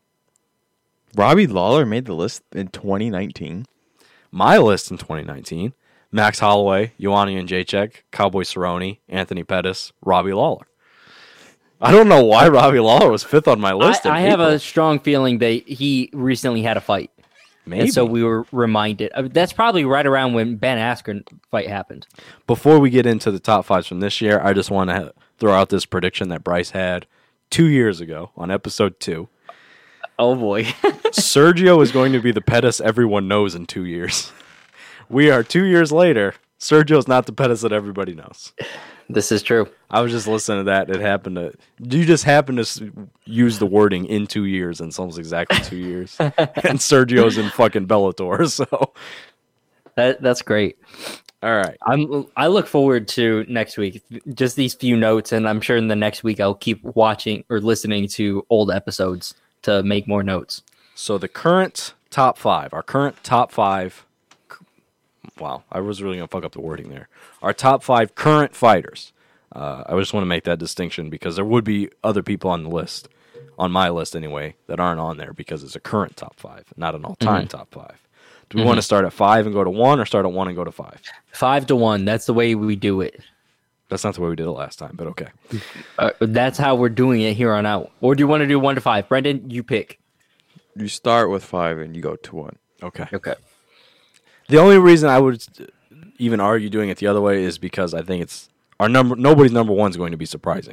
Robbie Lawler made the list in 2019. My list in 2019, Max Holloway, Joanna Jacek, Cowboy Cerrone, Anthony Pettis, Robbie Lawler. I don't know why Robbie Lawler was 5th on my list. I have a strong feeling that he recently had a fight. Maybe. And so we were reminded. That's probably right around when Ben Askren fight happened. Before we get into the top 5s from this year, I just want to throw out this prediction that Bryce had 2 years ago on episode 2. Oh, boy. Sergio is going to be the Pettis everyone knows in 2 years. We are 2 years later. Sergio's not the Pettis that everybody knows. This is true. I was just listening to that. It happened to... You just happened to use the wording in 2 years, and it's almost exactly 2 years. And Sergio's in fucking Bellator, so... That's great. All right. I look forward to next week. Just these few notes, and I'm sure in the next week I'll keep watching or listening to old episodes to make more notes. So the current top 5, our current top 5... Wow, I was really going to fuck up the wording there. Our top 5 current fighters. I just want to make that distinction because there would be other people on the list, on my list anyway, that aren't on there because it's a current top 5, not an all-time top 5. Do we want to start at 5 and go to 1 or start at 1 and go to 5? 5-1. That's the way we do it. That's not the way we did it last time, but okay. That's how we're doing it here on out. Or do you want to do 1 to 5? Brendan, you pick. You start with 5 and you go to 1. Okay. Okay. The only reason I would even argue doing it the other way is because I think it's nobody's number one is going to be surprising.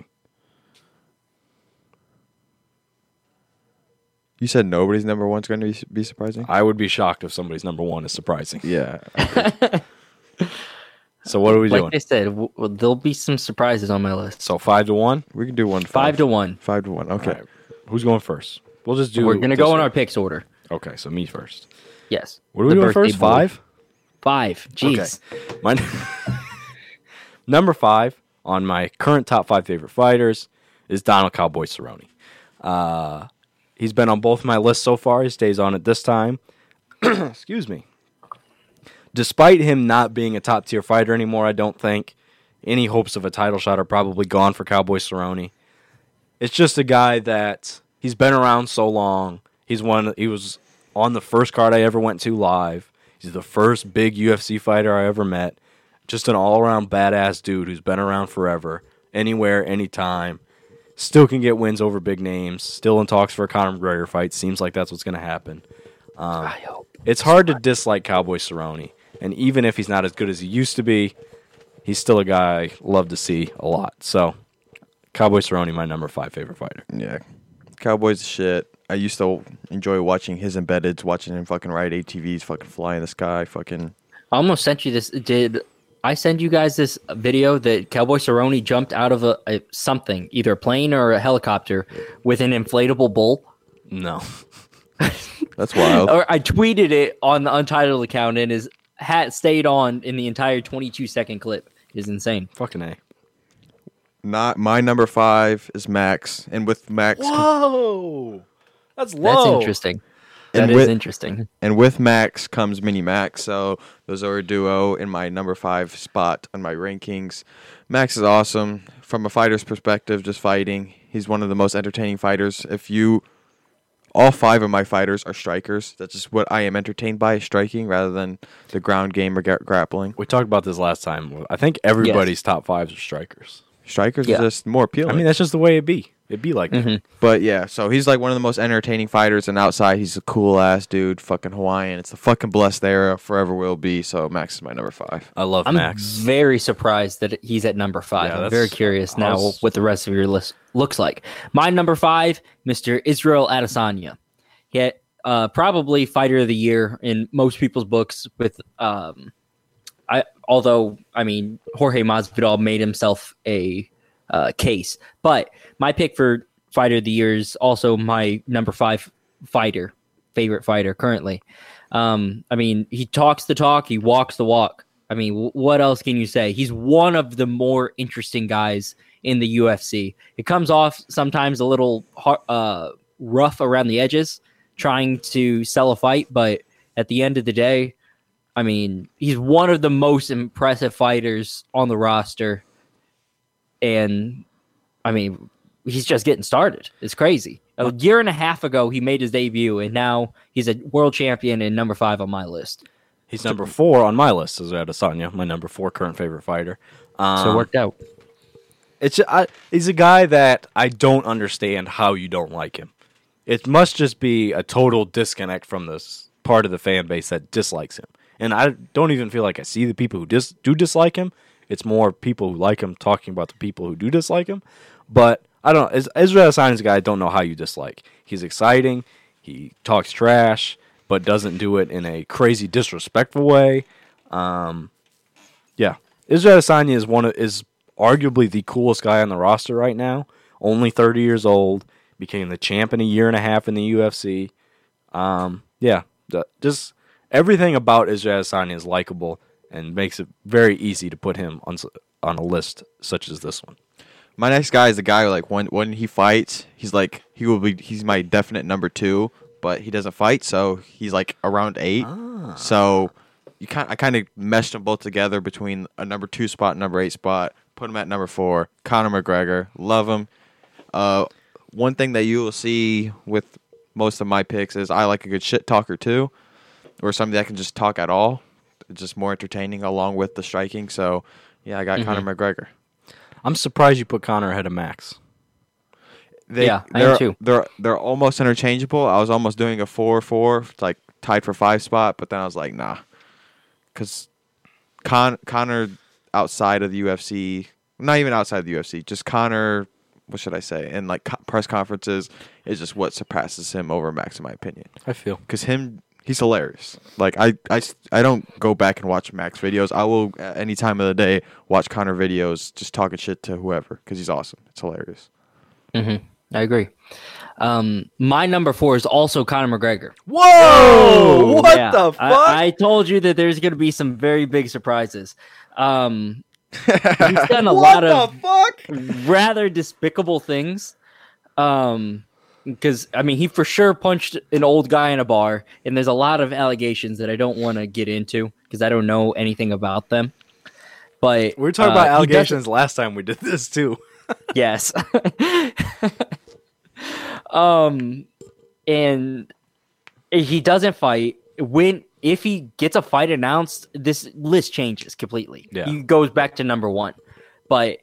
You said nobody's number one's going to be surprising? I would be shocked if somebody's number one is surprising. Yeah. So what are we doing? Like I said, there'll be some surprises on my list. So 5-1? We can do 1-5. 5-1. 5-1. Okay. All right. Who's going first? We'll just do. We're gonna this go in way. our picks order. Okay, so me first. Yes. What are we The doing birthday first? boy. 5? 5. Jeez. Okay. My number 5 on my current top 5 favorite fighters is Donald Cowboy Cerrone. He's been on both my lists so far. He stays on it this time. Excuse me. Despite him not being a top-tier fighter anymore, I don't think any hopes of a title shot are probably gone for Cowboy Cerrone. It's just a guy that he's been around so long. He was on the first card I ever went to live. He's the first big UFC fighter I ever met. Just an all-around badass dude who's been around forever, anywhere, anytime. Still can get wins over big names. Still in talks for a Conor McGregor fight. Seems like that's what's going to happen. I hope. It's hard to dislike Cowboy Cerrone. And even if he's not as good as he used to be, he's still a guy I love to see a lot. So, Cowboy Cerrone, my number 5 favorite fighter. Yeah. Cowboys shit. I used to enjoy watching his embeddeds, watching him fucking ride ATVs, fucking fly in the sky, fucking... I almost sent you this. Did I send you guys this video that Cowboy Cerrone jumped out of a something, either a plane or a helicopter, with an inflatable bull? No. That's wild. Or I tweeted it on the Untitled account, and his hat stayed on in the entire 22-second clip. It is insane. Fucking A. Not my number 5 is Max, and with Max, Whoa! That's low. That's interesting. And That is with- interesting. and with Max comes Mini Max. So those are a duo in my number 5 spot on my rankings. Max is awesome from a fighter's perspective. Just fighting, he's one of the most entertaining fighters. All 5 of my fighters are strikers. That's just what I am entertained by, striking rather than the ground game or grappling. We talked about this last time. I think everybody's top 5s are strikers. Strikers Yeah. are just more appealing. I mean, that's just the way it'd be. It'd be like that. But yeah, so he's like one of the most entertaining fighters, and outside he's a cool ass dude, fucking Hawaiian. It's the fucking blessed era, forever will be. So Max is my number 5. I love I'm Max. very surprised that he's at number 5. Yeah, I'm that's- very curious I now was- what the rest of your list looks like. My number 5, Mr. Israel Adesanya. He probably fighter of the year in most people's books. With although Jorge Masvidal made himself a case, but my pick for fighter of the year is also my number 5 favorite fighter currently. He talks the talk, he walks the walk. What else can you say? He's one of the more interesting guys in the UFC. It comes off sometimes a little rough around the edges, trying to sell a fight, but at the end of the day, he's one of the most impressive fighters on the roster. And he's just getting started. It's crazy. A year and a half ago, he made his debut, and now he's a world champion and number 5 on my list. He's number 4 on my list as Adesanya, my number 4 current favorite fighter. So it worked out. He's a guy that I don't understand how you don't like him. It must just be a total disconnect from this part of the fan base that dislikes him. And I don't even feel like I see the people who do dislike him. It's more people who like him talking about the people who do dislike him. But I don't know. Israel Adesanya's a guy I don't know how you dislike. He's exciting. He talks trash, but doesn't do it in a crazy disrespectful way. Yeah. Israel Adesanya is arguably the coolest guy on the roster right now. Only 30 years old. Became the champ in a year and a half in the UFC. Just everything about Israel Adesanya is likable and makes it very easy to put him on a list such as this one. My next guy is the guy who, like, when he fights, he's my definite number 2, but he doesn't fight, so he's like around 8. So I kind of meshed them both together between a number 2 spot and number 8 spot. Put him at number 4. Conor McGregor, love him. One thing that you will see with most of my picks is I like a good shit talker too, or somebody that can just talk at all. It's just more entertaining along with the striking. So yeah, I got Conor McGregor. I'm surprised you put Conor ahead of Max. I am too. They're almost interchangeable. I was almost doing a 4-4, like tied for 5 spot, but then I was like, nah, because Conor outside of the UFC, not even outside of the UFC, just Conor. What should I say? And like press conferences is just what surpasses him over Max, in my opinion. I feel Because he's hilarious. Like I don't go back and watch Max videos. I will at any time of the day watch Conor videos, just talking shit to whoever because he's awesome. It's hilarious. I agree. My number 4 is also Conor McGregor. Whoa! What Yeah, the fuck? I told you that there's going to be some very big surprises. He's done a lot of rather despicable things. Because, I mean, he for sure punched an old guy in a bar, and there's a lot of allegations that I don't want to get into because I don't know anything about them. But we were talking about allegations last time we did this, too. Yes. And he doesn't fight. If he gets a fight announced, this list changes completely. Yeah. He goes back to number 1. But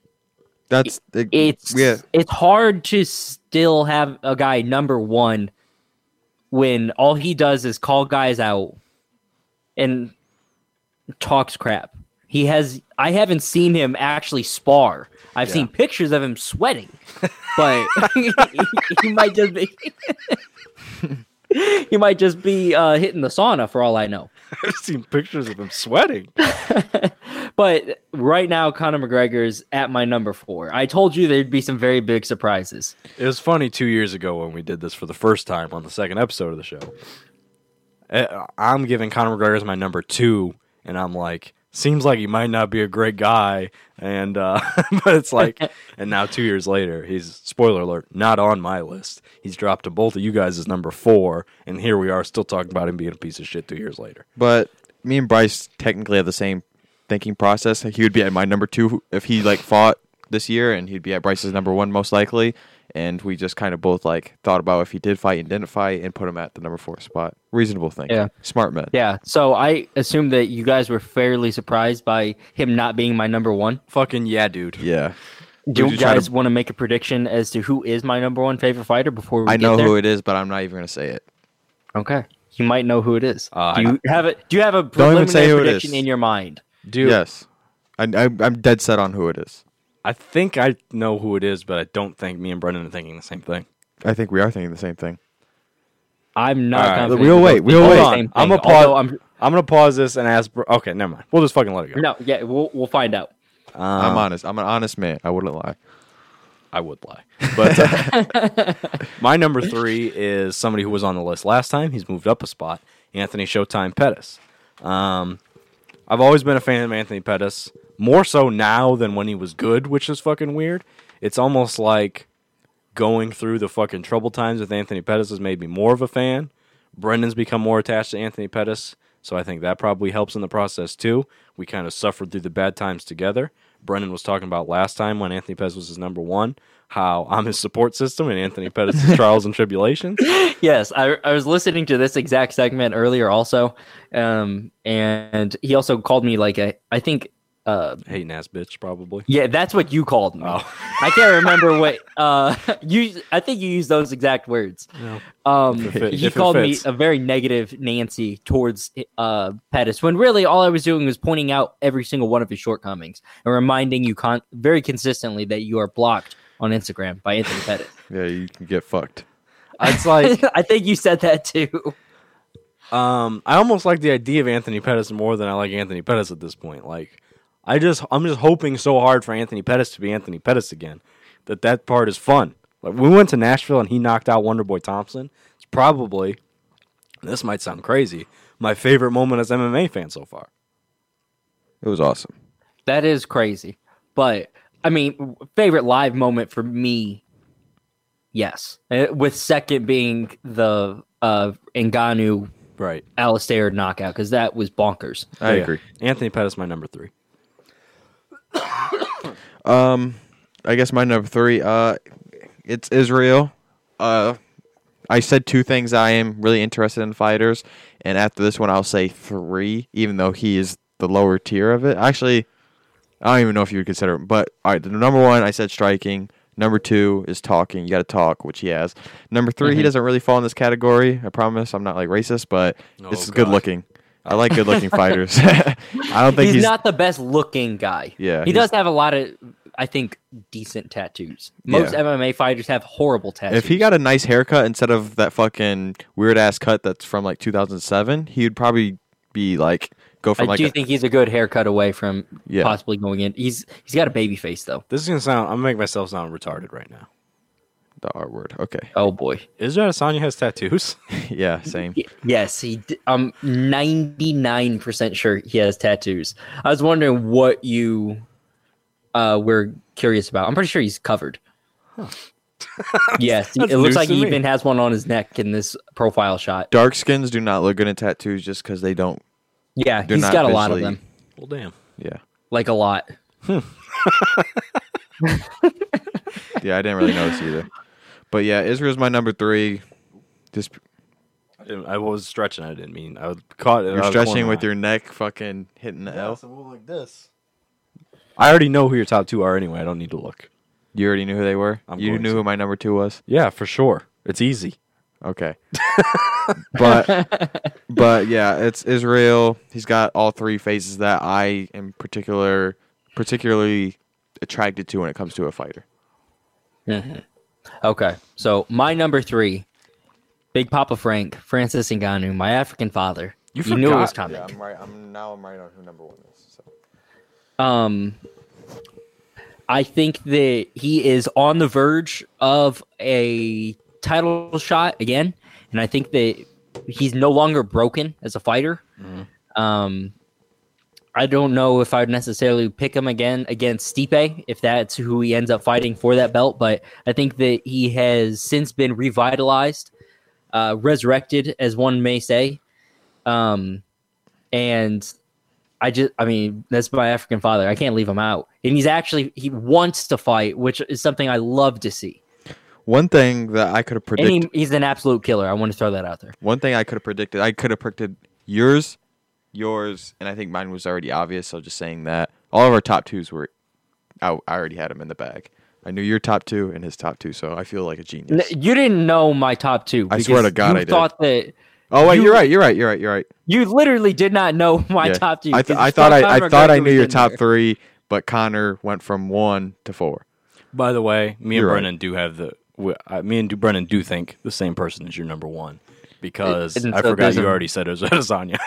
it's hard to still have a guy number 1 when all he does is call guys out and talks crap. I haven't seen him actually spar. I've seen pictures of him sweating, but he might just be he might just be hitting the sauna for all I know. I've seen pictures of him sweating. But right now, Conor McGregor is at my number 4. I told you there'd be some very big surprises. It was funny 2 years ago when we did this for the first time on the second episode of the show. I'm giving Conor McGregor as my number 2, and I'm like, seems like he might not be a great guy, and but it's like, and now 2 years later, he's, spoiler alert, not on my list. He's dropped to both of you guys as number 4, and here we are still talking about him being a piece of shit 2 years later. But me and Bryce technically have the same thinking process. He would be at my number 2 if he like fought this year, and he'd be at Bryce's number 1 most likely. And we just kind of both like thought about if he did fight and didn't fight, and put him at the number 4 spot. Reasonable thing. Yeah. Smart men. Yeah. So I assume that you guys were fairly surprised by him not being my number 1. Fucking yeah, dude. Yeah. Do you guys want to make a prediction as to who is my number 1 favorite fighter before we I get know there? who it is, but I'm not even going to say it. Okay. You might know who it is. Do you have a Don't preliminary even say who it prediction is. in your mind? Dude, Yes. I'm dead set on who it is. I think I know who it is, but I don't think me and Brendan are thinking the same thing. I think we are thinking the same thing. I'm not All right, confident. we'll wait. We'll Hold wait. on. I'm gonna pause. I'm gonna pause this and ask. Okay, never mind. We'll just fucking let it go. No, yeah, we'll find out. I'm honest. I'm an honest man. I wouldn't lie. I would lie. But my number 3 is somebody who was on the list last time. He's moved up a spot. Anthony Showtime Pettis. I've always been a fan of Anthony Pettis. More so now than when he was good, which is fucking weird. It's almost like going through the fucking troubled times with Anthony Pettis has made me more of a fan. Brendan's become more attached to Anthony Pettis, so I think that probably helps in the process too. We kind of suffered through the bad times together. Brendan was talking about last time when Anthony Pettis was his number 1, how I'm his support system and Anthony Pettis' trials and tribulations. Yes, I was listening to this exact segment earlier also, and he also called me like I think hating ass bitch, probably. Yeah, that's what you called me. Oh. I can't remember what I think you used those exact words. No. He called me a very negative Nancy towards Pettis, when really all I was doing was pointing out every single one of his shortcomings and reminding you very consistently that you are blocked on Instagram by Anthony Pettis. Yeah, you can get fucked. It's like I think you said that too. I almost like the idea of Anthony Pettis more than I like Anthony Pettis at this point. Like, I'm just hoping so hard for Anthony Pettis to be Anthony Pettis again. That part is fun. Like, we went to Nashville and he knocked out Wonderboy Thompson. It's probably, this might sound crazy, my favorite moment as an MMA fan so far. It was awesome. That is crazy. But, I mean, favorite live moment for me, yes. With second being the Ngannou Right. Alistair knockout, because that was bonkers. I agree. Anthony Pettis, my number 3. I guess my number 3, it's Israel. I said 2 things I am really interested in fighters, and after this one I'll say 3, even though he is the lower tier of it. Actually, I don't even know if you would consider him, but all right, the number 1 I said striking, Number 2 is talking. You got to talk, which he has. Number 3, he doesn't really fall in this category. I promise. I'm not like racist, but this is good looking. I like good looking fighters. I don't think he's not the best looking guy. Yeah, he does have a lot of, I think, decent tattoos. Most MMA fighters have horrible tattoos. If he got a nice haircut instead of that fucking weird ass cut that's from like 2007, he would probably be like I do think he's a good haircut away from possibly going in. He's got a baby face though. This is gonna sound. I'm gonna make myself sound retarded right now. The R word. Okay. Oh boy. Israel Adesanya has tattoos. Yeah, same. Yes, I'm 99% sure he has tattoos. I was wondering what you were curious about. I'm pretty sure he's covered. Huh. Yes, it looks like he even has one on his neck in this profile shot. Dark skins do not look good in tattoos just because they don't. Yeah, he's got a lot of them. Well, damn. Yeah. Like a lot. Yeah, I didn't really notice either. But yeah, Israel's my number 3. Just I was stretching. I didn't mean. I was caught. You're stretching with your neck fucking hitting the L. So move like this. I already know who your top 2 are anyway. I don't need to look. You already knew who they were? You knew who my number 2 was? Yeah, for sure. It's easy. Okay. but yeah, it's Israel. He's got all 3 phases that I am particularly attracted to when it comes to a fighter. Mm-hmm. Okay, so my number 3, Big Papa Frank, Francis Ngannou, my African father. You knew it was coming. Yeah, I'm right. I'm right on who number 1 is. So. I think that he is on the verge of a title shot again, and I think that he's no longer broken as a fighter. Mm-hmm. I don't know if I'd necessarily pick him again against Stipe, if that's who he ends up fighting for that belt, but I think that he has since been revitalized, resurrected, as one may say, and that's my African father. I can't leave him out. And he wants to fight, which is something I love to see. One thing that I could have predicted. And he's an absolute killer. I want to throw that out there. One thing I could have predicted yours, and I think mine was already obvious. So just saying that. All of our top 2s were out. I already had them in the bag. I knew your top 2 and his top 2, so I feel like a genius. You didn't know my top 2. I swear to God, I did. Thought that. Oh wait, you're right. You literally did not know my top 2. I thought I knew your top 3, but Connor went from 1 to 4. By the way, me and Brennan Brennan do think the same person is your number 1 because I forgot you already said it was Adesanya.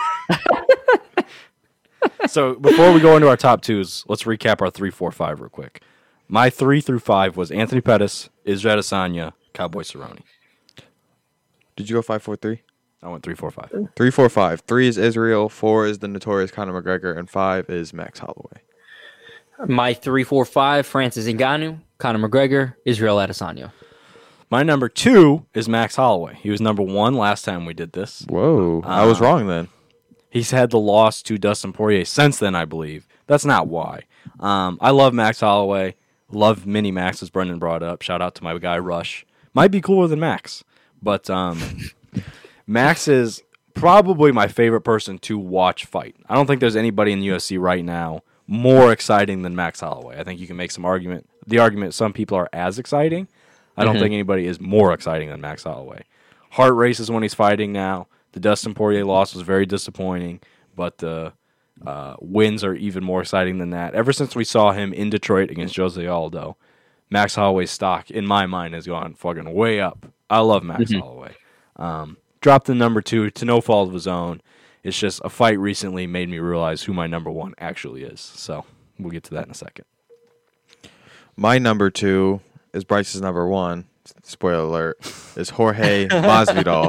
So before we go into our top 2s, let's recap our 3, 4, 5 real quick. My 3 through 5 was Anthony Pettis, Israel Adesanya, Cowboy Cerrone. Did you go 5, 4, 3? I went 3, 4, 5. 3, 4, 5. 3 is Israel. 4 is the notorious Conor McGregor, and 5 is Max Holloway. My 3, 4, 5: Francis Ngannou, Conor McGregor, Israel Adesanya. My number 2 is Max Holloway. He was number 1 last time we did this. Whoa, I was wrong then. He's had the loss to Dustin Poirier since then, I believe. That's not why. I love Max Holloway. Love Mini Max, as Brendan brought up. Shout out to my guy Rush. Might be cooler than Max, but Max is probably my favorite person to watch fight. I don't think there's anybody in the UFC right now more exciting than Max Holloway. I think you can make the argument some people are as exciting. I don't think anybody is more exciting than Max Holloway. Heart races when he's fighting now. The Dustin Poirier loss was very disappointing, but the wins are even more exciting than that. Ever since we saw him in Detroit against Jose Aldo, Max Holloway's stock, in my mind, has gone fucking way up. I love Max Holloway. Dropped the number 2 to no fault of his own. It's just a fight recently made me realize who my number 1 actually is. So we'll get to that in a second. My number 2 is Bryce's number 1. Spoiler alert. Is Jorge Masvidal.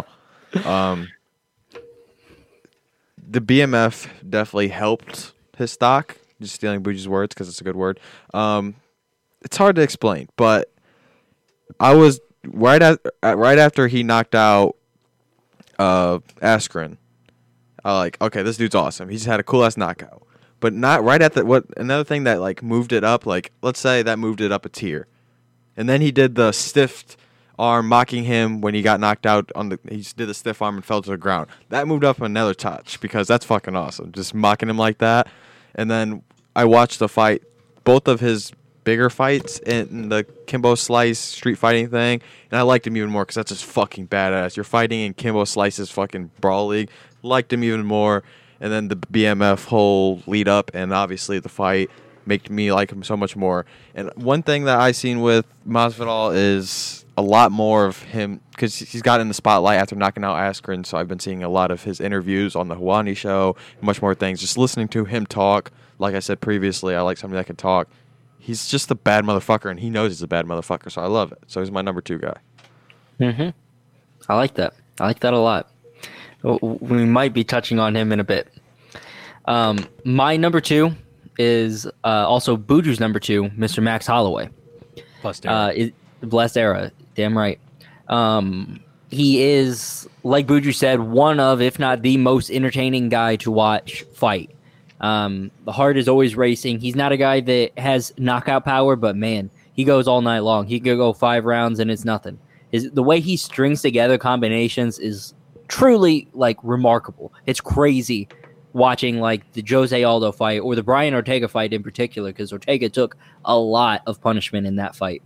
The BMF definitely helped his stock. Just stealing Boogie's words because it's a good word. It's hard to explain, but I was right after he knocked out Askren. Okay, this dude's awesome. He's had a cool ass knockout, but not right at another thing that like moved it up. Like let's say that moved it up a tier, and then he did the stiff arm mocking him when he got knocked out he did the stiff arm and fell to the ground. That moved up another touch because that's fucking awesome. Just mocking him like that. And then I watched the fight. Both of his bigger fights in the Kimbo Slice street fighting thing, and I liked him even more because that's just fucking badass. You're fighting in Kimbo Slice's fucking Brawl League. Liked him even more, and then the BMF whole lead up, and obviously the fight made me like him so much more. And one thing that I seen with Masvidal is a lot more of him because he's got in the spotlight after knocking out Askren. So I've been seeing a lot of his interviews on the Hawani show, much more things. Just listening to him talk. Like I said previously, I like somebody that can talk. He's just a bad motherfucker, and he knows he's a bad motherfucker, so I love it. So he's my number 2 guy. Mm-hmm. I like that. I like that a lot. We might be touching on him in a bit. My number 2 is also Buju's number 2, Mr. Max Holloway. Blessed Era. Damn right. He is, like Buju said, one of, if not the most entertaining guy to watch fight. The heart is always racing. He's not a guy that has knockout power, but man, he goes all night long. He could go 5 rounds and it's nothing. The way he strings together combinations is truly like remarkable. It's crazy watching like the Jose Aldo fight or the Brian Ortega fight in particular, because Ortega took a lot of punishment in that fight.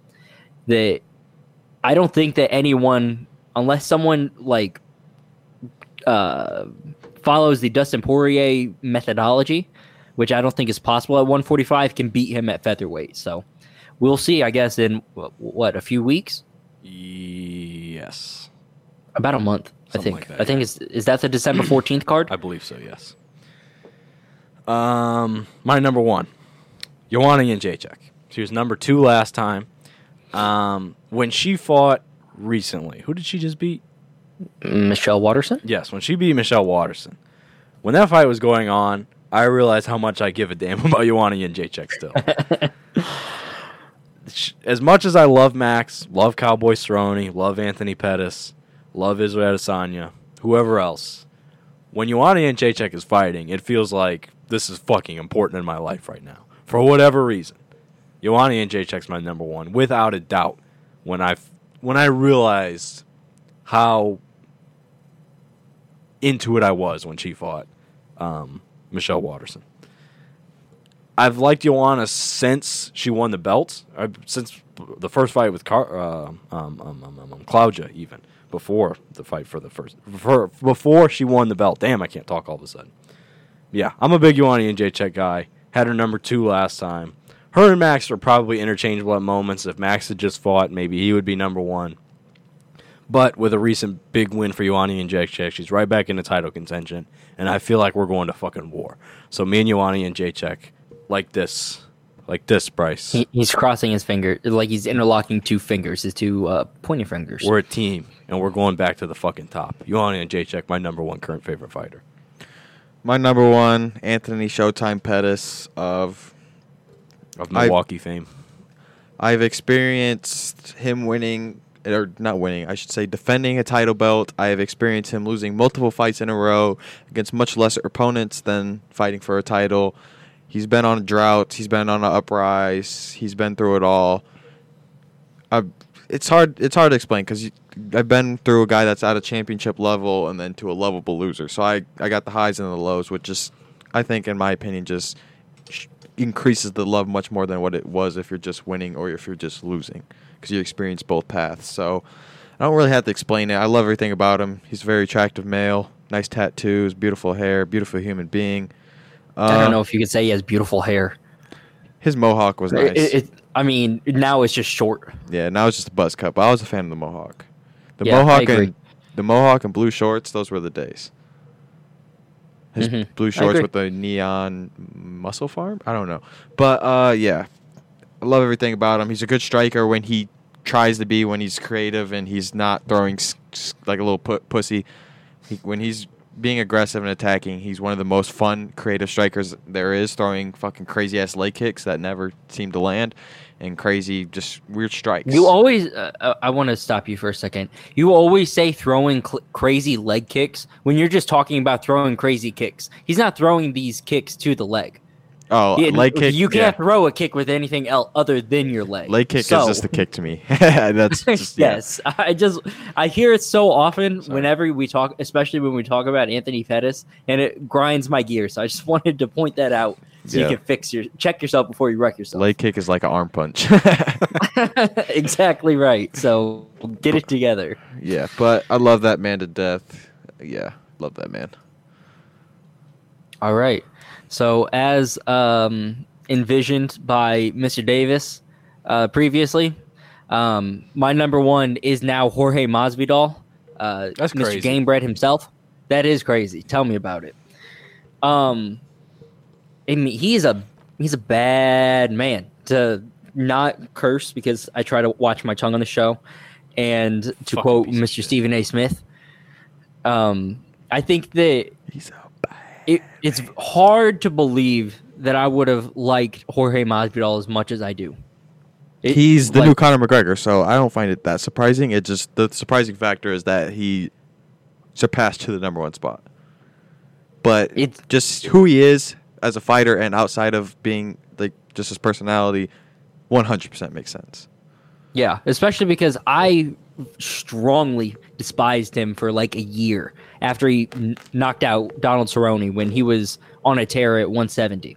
I don't think that anyone, unless someone like follows the Dustin Poirier methodology, which I don't think is possible at 145, can beat him at featherweight. So we'll see, I guess, in a few weeks? Yes. About a month, Something I think. like that, I think is that the December 14th card? I believe so, yes. My number 1, Joanna Jędrzejczyk. She was number 2 last time. When she fought recently, who did she just beat? Michelle Waterson? Yes, when she beat Michelle Waterson. When that fight was going on, I realized how much I give a damn about Joanna Jędrzejczyk still. As much as I love Max, love Cowboy Cerrone, love Anthony Pettis, love Israel Adesanya, whoever else, when Joanna Jędrzejczyk is fighting, it feels like this is fucking important in my life right now. For whatever reason. Joanna Jędrzejczyk's my number 1, without a doubt. When I realized how into it I was when she fought Michelle Waterson. I've liked Joanna since she won the belt. Since the first fight with Claudia, even before the fight before she won the belt. Damn, I can't talk all of a sudden. Yeah, I'm a big Joanna Jędrzejczyk guy. Had her number 2 last time. Her and Max are probably interchangeable at moments. If Max had just fought, maybe he would be number 1. But with a recent big win for Joanna Jędrzejczyk, she's right back in the title contention, and I feel like we're going to fucking war. So me and Joanna Jędrzejczyk, like this, Bryce. He's crossing his finger, like he's interlocking 2 fingers, his 2 pointing fingers. We're a team, and we're going back to the fucking top. Joanna Jędrzejczyk, my number 1 current favorite fighter. My number 1, Anthony Showtime Pettis of Milwaukee fame. I've experienced him winning, or not winning, I should say defending a title belt. I have experienced him losing multiple fights in a row against much lesser opponents than fighting for a title. He's been on a drought. He's been on an uprise. He's been through it all. It's hard to explain because I've been through a guy that's at a championship level and then to a lovable loser. So I got the highs and the lows, which just, I think, in my opinion, just increases the love much more than what it was if you're just winning or if you're just losing, because you experience both paths. So I don't really have to explain it. I love everything about him. He's a very attractive male, nice tattoos, beautiful hair, beautiful human being. I don't know if you could say he has beautiful hair. His mohawk was nice. I mean, now it's just short. Yeah, now it's just a buzz cut, but I was a fan of the mohawk. The mohawk and blue shorts, those were the days. His blue shorts with the neon muscle farm? I don't know. But, yeah. I love everything about him. He's a good striker when he tries to be, when he's creative and he's not throwing like a little pussy. When he's being aggressive and attacking, he's one of the most fun, creative strikers there is, throwing fucking crazy-ass leg kicks that never seem to land and crazy, just weird strikes. You always, I want to stop you for a second. You always say throwing crazy leg kicks when you're just talking about throwing crazy kicks. He's not throwing these kicks to the leg. Oh, leg kick. You can't throw a kick with anything else other than your leg. Leg kick is just a kick to me. That's just, yes. I hear it so often whenever we talk, especially when we talk about Anthony Pettis, and it grinds my gears. So I just wanted to point that out so you can check yourself before you wreck yourself. Leg kick is like an arm punch. Exactly right. So get it together. Yeah, but I love that man to death. Yeah, love that man. All right. So as envisioned by Mr. Davis previously, my number one is now Jorge Masvidal. That's Mr. crazy. Gamebred himself. That is crazy. Tell me about it. I mean, he's a bad man, to not curse because I try to watch my tongue on the show, and to Fucking quote piece of Mr. shit. Stephen A. Smith, I think that He's a bad. it's hard to believe that I would have liked Jorge Masvidal as much as I do. He's the new Conor McGregor, so I don't find it that surprising. It just the surprising factor is that he surpassed to the number one spot. But It's- just who he is as a fighter and outside of being like just his personality, 100% makes sense. Yeah, especially because I strongly despised him for like a year after he knocked out Donald Cerrone when he was on a tear at 170.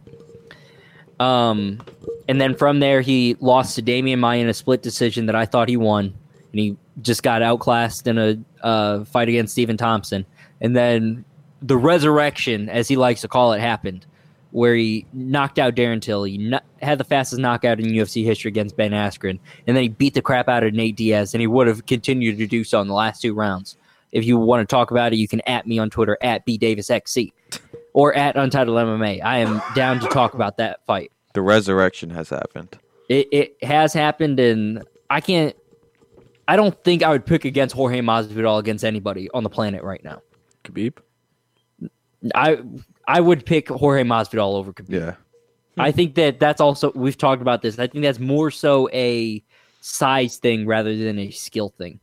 And then from there, he lost to Damian Maia in a split decision that I thought he won. And he just got outclassed in a fight against Stephen Thompson. And then the resurrection, as he likes to call it, happened, where he knocked out Darren Till. He had the fastest knockout in UFC history against Ben Askren. And then he beat the crap out of Nate Diaz, and he would have continued to do so in the last two rounds. If you want to talk about it, you can @ me on Twitter, @BDavisXC, or @Untitled MMA. I am down to talk about that fight. The resurrection has happened. It has happened, and I don't think I would pick against Jorge Masvidal against anybody on the planet right now. Khabib? I would pick Jorge Masvidal over Khabib. Yeah. I think that's also, we've talked about this. I think that's more so a size thing rather than a skill thing.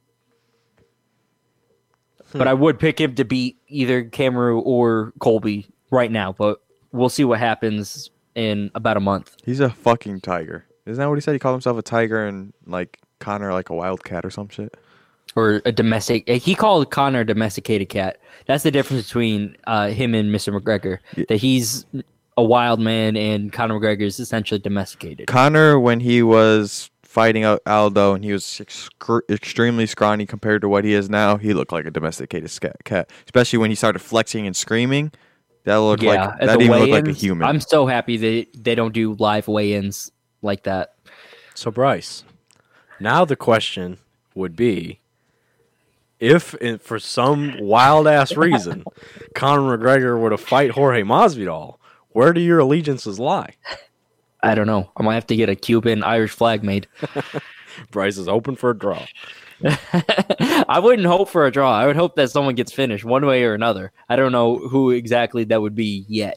But I would pick him to beat either Kamaru or Colby right now. But we'll see what happens in about a month. He's a fucking tiger. Isn't that what he said? He called himself a tiger and like Connor like a wildcat or some shit. Or a domestic. He called Connor a domesticated cat. That's the difference between him and Mr. McGregor. That he's a wild man and Conor McGregor is essentially domesticated. Connor, when he was fighting out Aldo and he was extremely scrawny compared to what he is now, he looked like a domesticated cat. Especially when he started flexing and screaming. That looked like at that the even looked like a weigh-ins, human. I'm so happy that they don't do live weigh-ins like that. So, Bryce, now the question would be, if for some wild-ass reason Conor McGregor were to fight Jorge Masvidal, where do your allegiances lie? I don't know. I might have to get a Cuban Irish flag made. Bryce is open for a draw. I wouldn't hope for a draw. I would hope that someone gets finished one way or another. I don't know who exactly that would be yet.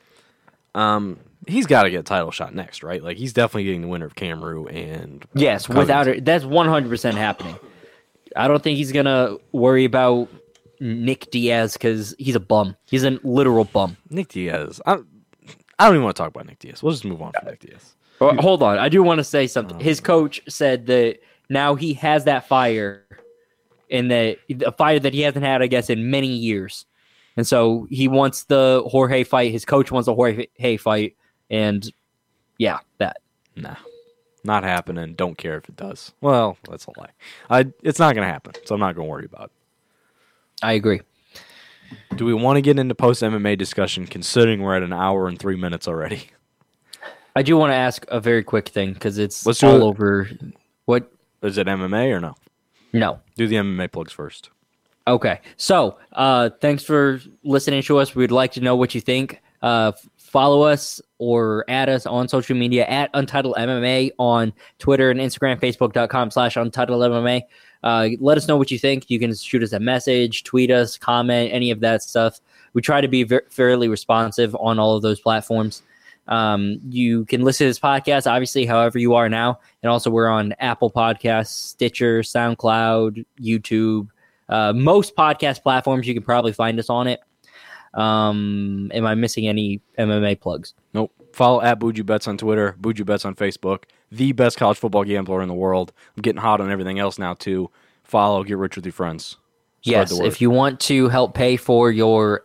He's got to get a title shot next, right? Like, he's definitely getting the winner of Kamaru and Yes, Covington. without it, that's 100% happening. I don't think he's gonna worry about Nick Diaz because he's a bum. He's a literal bum. Nick Diaz. I don't even want to talk about Nick Diaz. We'll just move on from Nick Diaz. Hold on, I do want to say something. His coach said that now he has that fire, and that a fire that he hasn't had, I guess, in many years. And so he wants the Jorge fight. His coach wants the Jorge fight, and yeah, that. Nah, not happening. Don't care if it does. Well, that's a lie. It's not going to happen, so I'm not going to worry about it. I agree. Do we want to get into post-MMA discussion, considering we're at an hour and 3 minutes already? I do want to ask a very quick thing because it's Let's do all it. over. What? Is it MMA or no? No. Do the MMA plugs first. Okay. So, thanks for listening to us. We'd like to know what you think. Follow us or add us on social media at Untitled MMA on Twitter and Instagram, Facebook.com/Untitled MMA. Let us know what you think. You can shoot us a message, tweet us, comment, any of that stuff. We try to be fairly responsive on all of those platforms. You can listen to this podcast, obviously, however you are now. And also we're on Apple Podcasts, Stitcher, SoundCloud, YouTube. Most podcast platforms, you can probably find us on it. Am I missing any MMA plugs? Nope. Follow at Buju Bets on Twitter, Buju Bets on Facebook, the best college football gambler in the world. I'm getting hot on everything else now, too. Follow, get rich with your friends. Spread Yes, the word. if you want to help pay for your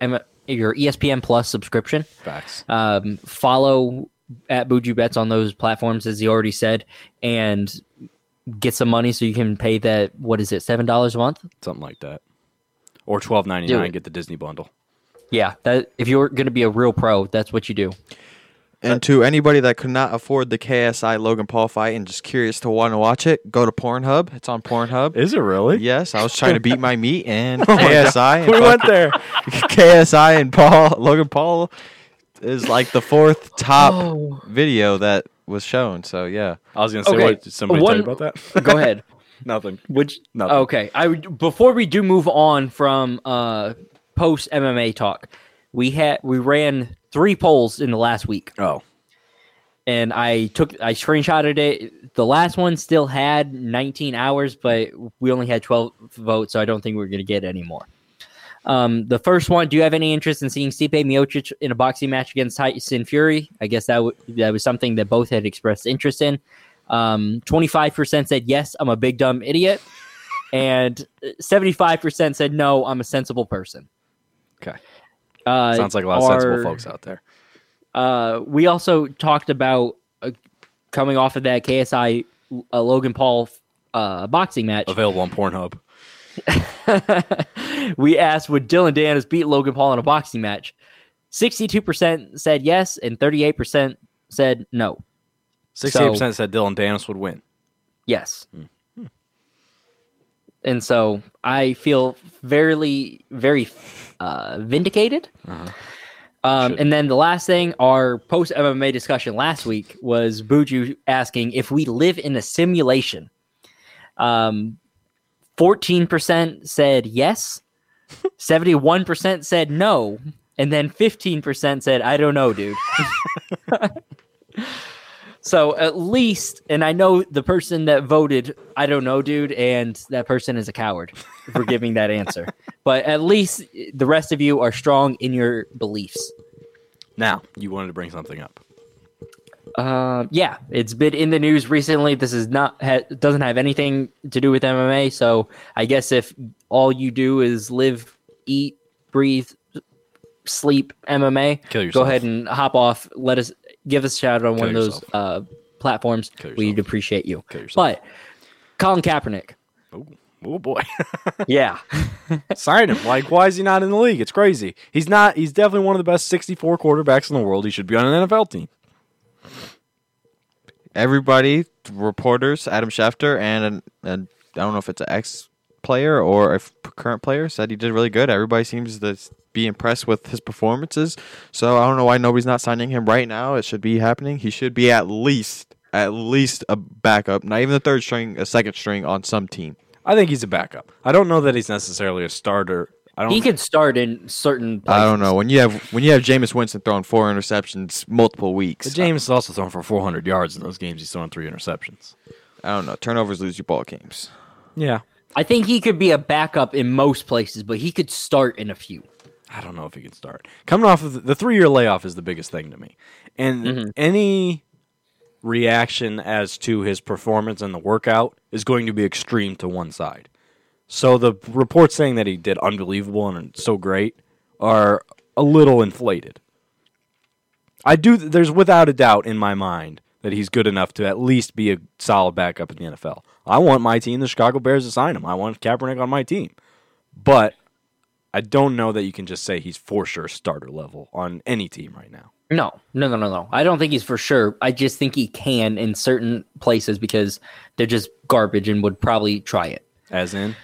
your ESPN Plus subscription. Facts. Follow at Buju Bets on those platforms, as he already said, and get some money so you can pay that, what is it, $7 a month? Something like that. Or $12.99, get the Disney bundle. Yeah, that if you're going to be a real pro, that's what you do. And to anybody that could not afford the KSI Logan Paul fight and just curious to want to watch it, go to Pornhub. It's on Pornhub. Is it really? Yes, I was trying to beat my meat and KSI. And we went there. KSI and Logan Paul is like the fourth top video that was shown. So yeah, I was gonna say, what did somebody tell you about that? Go ahead. Nothing. Nothing. Okay. Before we do move on from post MMA talk, we ran 3 polls in the last week. Oh. And I screenshotted it. The last one still had 19 hours, but we only had 12 votes, so I don't think we're going to get any more. The first one, do you have any interest in seeing Stipe Miocic in a boxing match against Tyson Fury? I guess that was something that both had expressed interest in. 25% said yes, I'm a big dumb idiot. And 75% said no, I'm a sensible person. Okay. Sounds like a lot of sensible folks out there. We also talked about coming off of that KSI Logan Paul boxing match. Available on Pornhub. We asked, would Dylan Danis beat Logan Paul in a boxing match? 62% said yes, and 38% said no. 68% said Dylan Danis would win. Yes. And so I feel very, very vindicated. And then the last thing, our post-MMA discussion last week was Buju asking if we live in a simulation. 14% said yes, 71% said no, and then 15% said, I don't know, dude. So at least, and I know the person that voted, I don't know, dude, and that person is a coward for giving that answer. But at least the rest of you are strong in your beliefs. Now, you wanted to bring something up. Yeah, it's been in the news recently. This is doesn't have anything to do with MMA. So I guess if all you do is live, eat, breathe, sleep MMA, go ahead and hop off. Give us a shout out on one of those platforms. We'd appreciate you. But Colin Kaepernick. Oh boy. Yeah. Sign him. Like, why is he not in the league? It's crazy. He's not. He's definitely one of the best 64 quarterbacks in the world. He should be on an NFL team. Everybody, reporters, Adam Schefter, and I don't know if it's an ex-player or a current player, said he did really good. Everybody seems to be impressed with his performances. So I don't know why nobody's not signing him right now. It should be happening. He should be at least a backup, not even the third string, a second string on some team. I think he's a backup. I don't know that he's necessarily a starter. He could start in certain places. I don't know. When you have Jameis Winston throwing 4 interceptions multiple weeks. But Jameis is also throwing for 400 yards in those games. He's throwing 3 interceptions. I don't know. Turnovers lose you ball games. Yeah. I think he could be a backup in most places, but he could start in a few. I don't know if he could start. Coming off of the 3-year layoff is the biggest thing to me. And any reaction as to his performance in the workout is going to be extreme to one side. So the reports saying that he did unbelievable and so great are a little inflated. There's without a doubt in my mind that he's good enough to at least be a solid backup in the NFL. I want my team, the Chicago Bears, to sign him. I want Kaepernick on my team. But I don't know that you can just say he's for sure starter level on any team right now. No. I don't think he's for sure. I just think he can in certain places because they're just garbage and would probably try it. As in?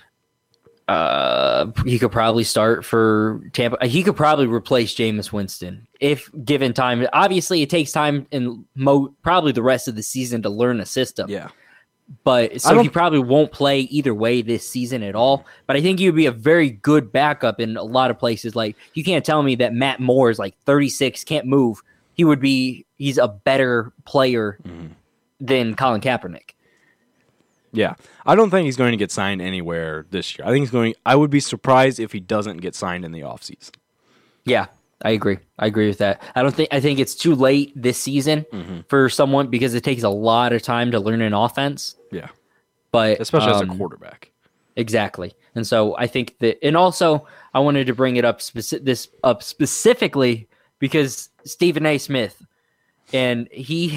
He could probably start for Tampa. He could probably replace Jameis Winston if given time. Obviously, it takes time and probably the rest of the season to learn a system. Yeah. But so he probably won't play either way this season at all. But I think he would be a very good backup in a lot of places. Like, you can't tell me that Matt Moore is like 36, can't move. He's a better player than Colin Kaepernick. Yeah. I don't think he's going to get signed anywhere this year. I would be surprised if he doesn't get signed in the offseason. Yeah, I agree. I agree with that. I think it's too late this season for someone because it takes a lot of time to learn an offense. Yeah. But especially as a quarterback. Exactly. And so I think that, and also I wanted to bring it up specifically because Stephen A. Smith, and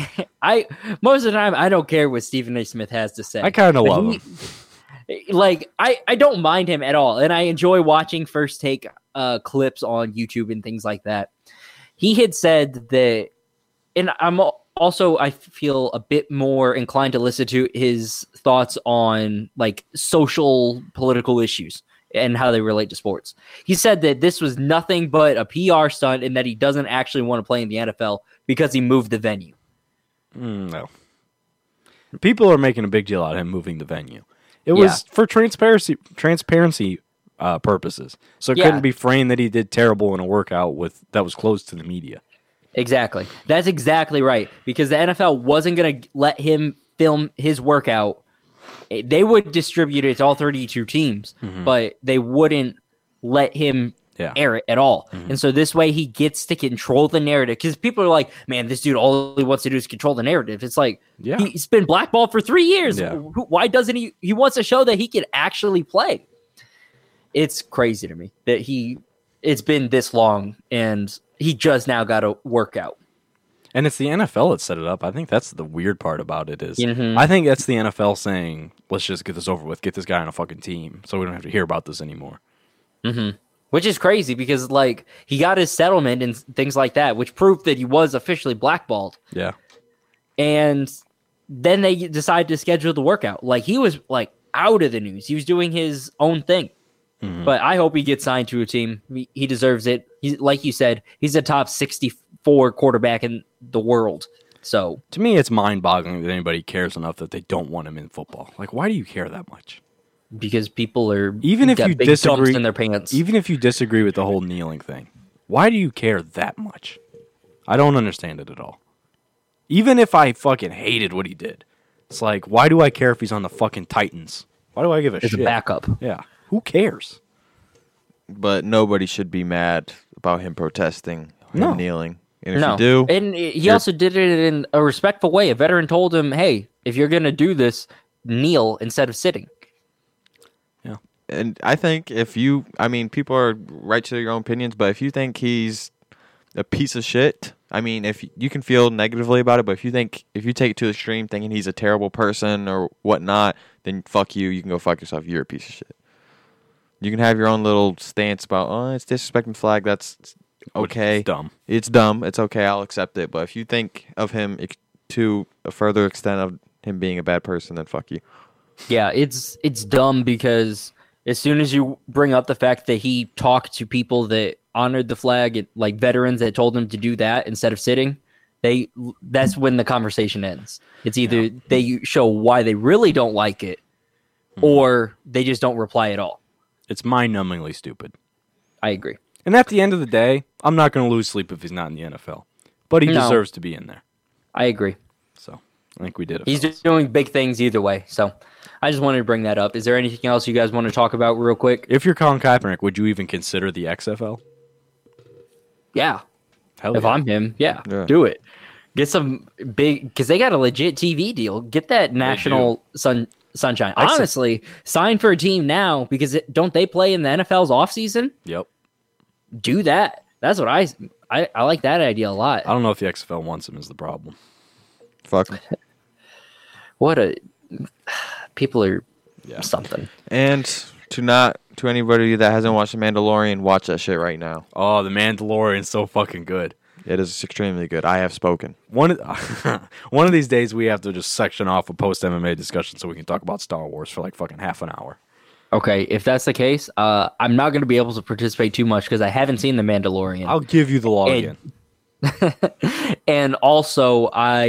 most of the time I don't care what Stephen A. Smith has to say. I kind of love him. Like I don't mind him at all, and I enjoy watching First Take clips on YouTube and things like that. He had said that, and I feel a bit more inclined to listen to his thoughts on like social political issues and how they relate to sports. He said that this was nothing but a PR stunt and that he doesn't actually want to play in the NFL because he moved the venue. No. People are making a big deal out of him moving the venue. It was for transparency purposes. So it couldn't be framed that he did terrible in a workout that was closed to the media. Exactly. That's exactly right. Because the NFL wasn't going to let him film his workout. They would distribute it to all 32 teams, but they wouldn't let him air it at all. And so this way he gets to control the narrative. Because people are like, man, this dude, all he wants to do is control the narrative. It's like, he's been blackballed for 3 years. Yeah. Why doesn't he? He wants to show that he can actually play. It's crazy to me that it's been this long and he just now got a workout. And it's the NFL that set it up. I think that's the weird part about it is I think that's the NFL saying, let's just get this over with, get this guy on a fucking team so we don't have to hear about this anymore. Which is crazy because like he got his settlement and things like that, which proved that he was officially blackballed. Yeah. And then they decided to schedule the workout. Like he was like out of the news. He was doing his own thing. But I hope he gets signed to a team. He deserves it. Like you said, he's a top 64 quarterback in the world. So to me, it's mind-boggling that anybody cares enough that they don't want him in football. Like, why do you care that much? Because people are even if you disagree in their pants. Even if you disagree with the whole kneeling thing, why do you care that much? I don't understand it at all. Even if I fucking hated what he did, it's like, why do I care if he's on the fucking Titans? Why do I give a shit? It's a backup. Yeah. Who cares? But nobody should be mad about him protesting, him kneeling. And if no. you do... And he also did it in a respectful way. A veteran told him, hey, if you're going to do this, kneel instead of sitting. Yeah. And I think people are right to their own opinions, but if you think he's a piece of shit, if you can feel negatively about it, but if you take it to the extreme thinking he's a terrible person or whatnot, then fuck you. You can go fuck yourself. You're a piece of shit. You can have your own little stance about, it's disrespecting flag. That's okay. It's dumb. It's dumb. It's okay. I'll accept it. But if you think of him to a further extent of him being a bad person, then fuck you. Yeah, it's dumb because as soon as you bring up the fact that he talked to people that honored the flag, like veterans that told him to do that instead of sitting, that's when the conversation ends. It's either they show why they really don't like it or they just don't reply at all. It's mind-numbingly stupid. I agree. And at the end of the day, I'm not going to lose sleep if he's not in the NFL. But he deserves to be in there. I agree. So, I think we did it. He's just doing big things either way. So, I just wanted to bring that up. Is there anything else you guys want to talk about real quick? If you're Colin Kaepernick, would you even consider the XFL? Yeah. Hell if I'm him, do it. Get some big... Because they got a legit TV deal. Get that national sunshine. Honestly, sign for a team now because don't they play in the NFL's offseason? Yep. Do that. That's what I like that idea a lot. I don't know if the XFL wants him is the problem. Fuck. People are something. And to anybody that hasn't watched The Mandalorian, watch that shit right now. Oh, The Mandalorian's so fucking good. It is extremely good. I have spoken. One of these days, we have to just section off a post-MMA discussion so we can talk about Star Wars for like fucking half an hour. Okay, if that's the case, I'm not going to be able to participate too much because I haven't seen The Mandalorian. I'll give you the login. And also,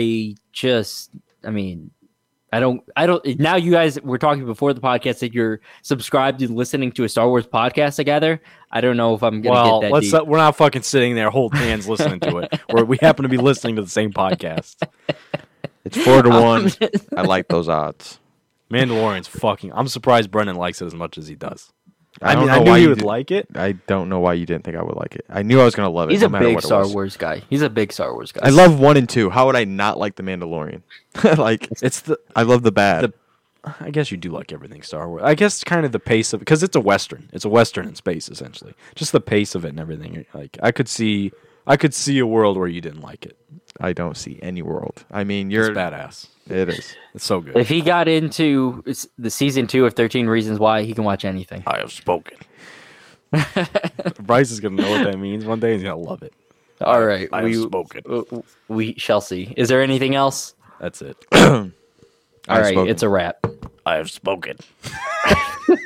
I don't. Now, you guys were talking before the podcast that you're subscribed and listening to a Star Wars podcast together. I don't know if I'm going to get that deep. We're not fucking sitting there holding hands listening to it. We happen to be listening to the same podcast. It's 4-1. I like those odds. Mandalorian's fucking... I'm surprised Brendan likes it as much as he does. I knew he would like it. I don't know why you didn't think I would like it. I knew I was going to love it. He's a big Star Wars guy. I love 1 and 2. How would I not like The Mandalorian? I love the bad. I guess you do like everything Star Wars. I guess kind of the pace of it, because it's a Western. It's a Western in space, essentially. Just the pace of it and everything. Like I could see a world where you didn't like it. I don't see any world. I mean, It's badass. It is. It's so good. If he got into the season 2 of 13 Reasons Why, he can watch anything. I have spoken. Bryce is going to know what that means one day. He's going to love it. All right. I have spoken. We shall see. Is there anything else? That's it. All right. spoken. It's a wrap. I have spoken.